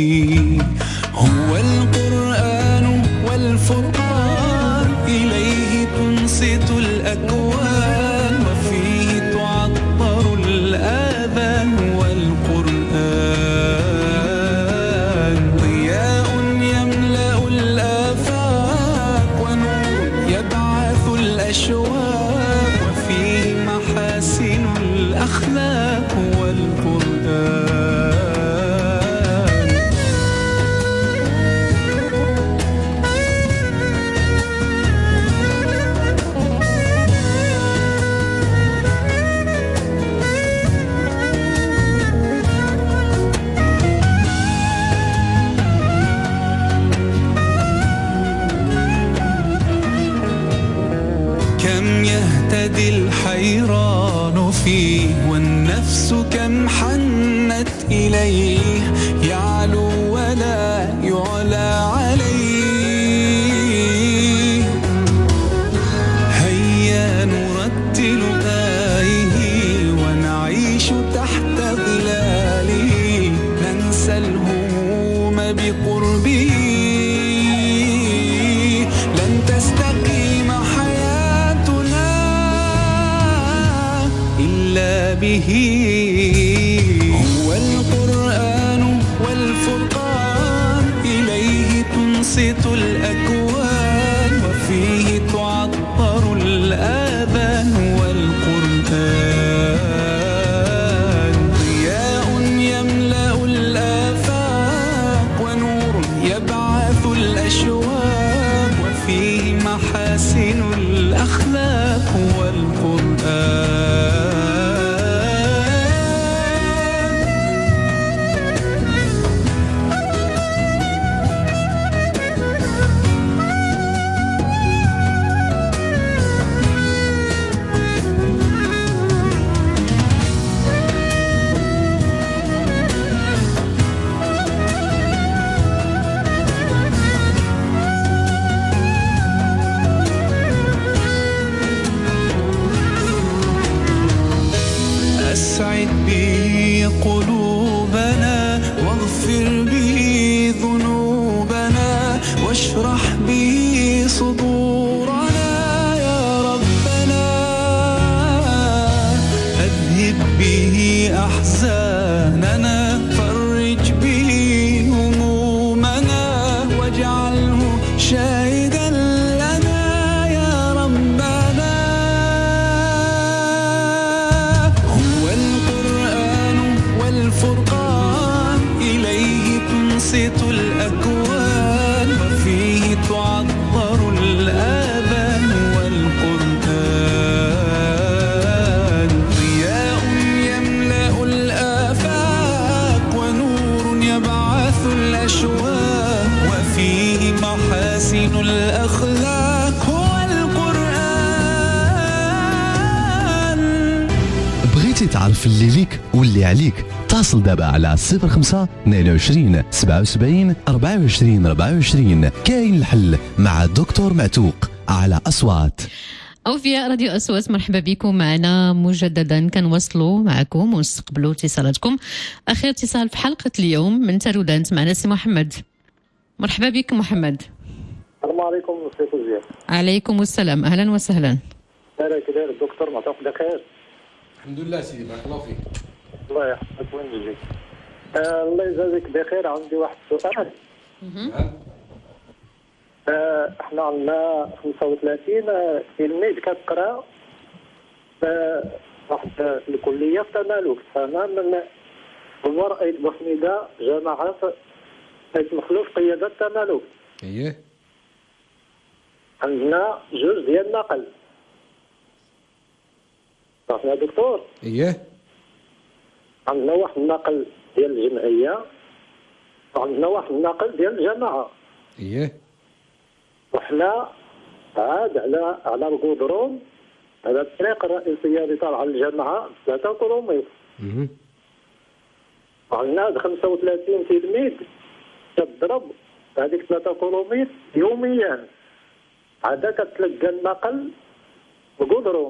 هو القرآن والفرقان إليه تنصت الأكوان وفيه تعطر الآذان والقرآن ضياء يملأ الآفاق ونور يبعث الأشواق وفيه محاسن الأخلاق والقرآن. كم يهتدي الحيران فيه والنفس كم حنت إليه يعلو ولا يعلى عليه هيا نرتل آيه ونعيش تحت ظلاله ننسى الهموم بقربه لن تستقيم حياتنا إلا به هو القرآن والفرقان إليه تنصت الأكوان وفيه تعطر الآذان والقرآن ضياء يملأ الآفاق ونور يبعث الأشواق وفيه محاسن الأخلاق والقرآن. به قلوبنا واغفر به ذنوبنا واشرح به صدورنا يا ربنا أذهب به أحزاننا فرج به همومنا واجعله شاهدا لنا يا ربنا هو القرآن والفرقان إليه تنصت الأكوان وفيه تعطر الآذان والقرآن ضياء يملأ الآفاق ونور يبعث الأشواق وفيه محاسن الأخلاق هو القرآن. بغيتي تعرف اللي ليك واللي عليك اتصل دابا على 05 22 77 24 24. كاين الحل مع الدكتور معتوق على أصوات. أوفياء راديو أصوات، مرحبا بكم معنا مجددا. كنواصلوا معكم ونستقبلوا اتصالاتكم. آخر اتصال في حلقة اليوم من تارودانت معنا سي محمد. مرحبا بك محمد. السلام عليكم سي فوزية. عليكم السلام، أهلا وسهلا. أهلا كده الدكتور معتوق بخير. الحمد لله سيدي، بارك الله فيك. الله يحفظك وينجزيك. الله يجازيك بخير. عندي واحد السؤال. احنا عندنا 35 تلميذ كتقرا واحد الكليه في تمالك. فانا من المرأة بوحميده جامعه حيث مخلوف قياده تمالك. اييه. عندنا جوج ديال النقل. عرفنا دكتور؟ اييه. عندنا واحد النقل ديال الجمعيه وعندنا واحد النقل ديال الجماعه. اييه. وحنا عاد على القدرون على الطريق الرئيسيه اللي طالعه للجامعه 3 كيلومتر. وعندنا 35 تلميذ كتضرب هذيك 3 كيلومتر يوميا. عاد كتلقى النقل بقدرون.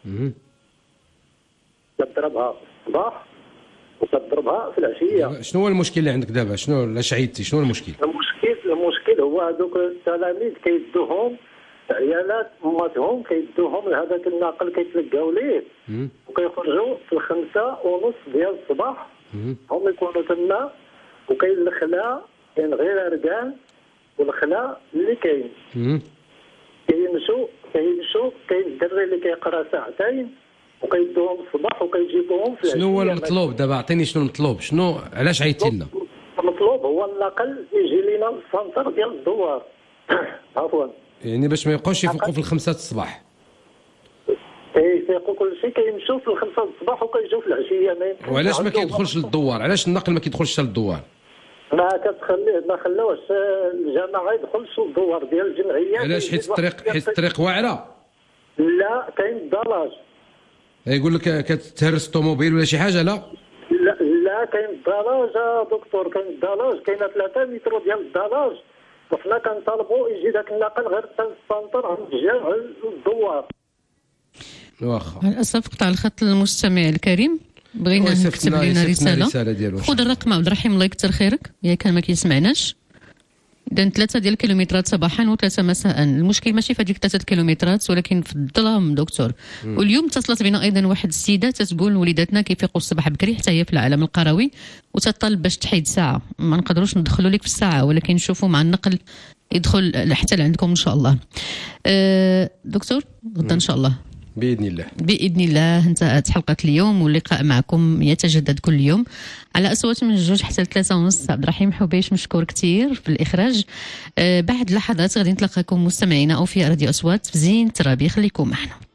كتضربها الصباح وكتضربها في العشيه. شنو هو المشكل اللي عندك دابا؟ شنو علاش عيطتي؟ شنو المشكل؟ المشكل هو هذوك التلاميذ كيدوهم عيالات اماتهم كيدوهم لهذاك الناقل كيتلقاو ليه وكيخرجوا في 5:30 ديال الصباح. هم يكونوا تما وكاين الخلا، كاين غير رقان والخلا اللي كاين. كيمشوا كاين الدري اللي كيقرا ساعتين وكيدوهم الصباح وكيجيبوهم في شنو هو المطلوب دابا؟ عطيني شنو المطلوب، شنو علاش عيطتي لنا؟ المطلوب هو النقل يجي لنا للسنتر ديال الدوار. عفوا يعني باش ما يبقاوش يفوقوا في 5 الصباح. يفيقوا كل شيء كيمشوا في 5 الصباح وكيجيو في العشيه. وعلاش ما كيدخلش للدوار؟ علاش النقل ما كيدخلش للدوار؟ ما خلاوش الجماعه يدخلش للدوار ديال الجمعيه. علاش؟ حيت الطريق واعره. لا كاين الدراج. يقول لك كتهرس الطوموبيل ولا شي حاجه؟ لا كاين الدراج دكتور، كاين الدراج، كاين 3 متر ديال الدراج. وحنا كنطالبوا يجي داك النقل غير حتى للسنتر عند الجامع الدوار. واخا للاسف قطع الخط المستمع الكريم. بغينا نكتب لنا رساله. خذ الرقم عبد الرحيم الله يكثر خيرك يا كان ما كيسمعناش. إذا 3 ديال الكيلومترات صباحا و3 مساء. المشكل ماشي في هذيك 3 كيلومترات ولكن في الظلام دكتور. واليوم اتصلت بنا ايضا واحد السيده تتقول وليداتنا كيفيقوا الصباح بكري حتى هي في العالم القروي وتطالب باش تحيد ساعه. ما نقدروش ندخلوا لك في الساعه ولكن نشوفوا مع النقل يدخل حتى لعندكم ان شاء الله. دكتور غدا ان شاء الله بإذن الله انتهت حلقة اليوم واللقاء معكم يتجدد كل يوم على أصوات من 2 حتى 3:30. عبد الرحيم حبيش مشكور كتير في الإخراج. بعد لحظات غادي نتلاقاكم مستمعينا أوفياء راديو أصوات في زين ترابي. خليكم معنا.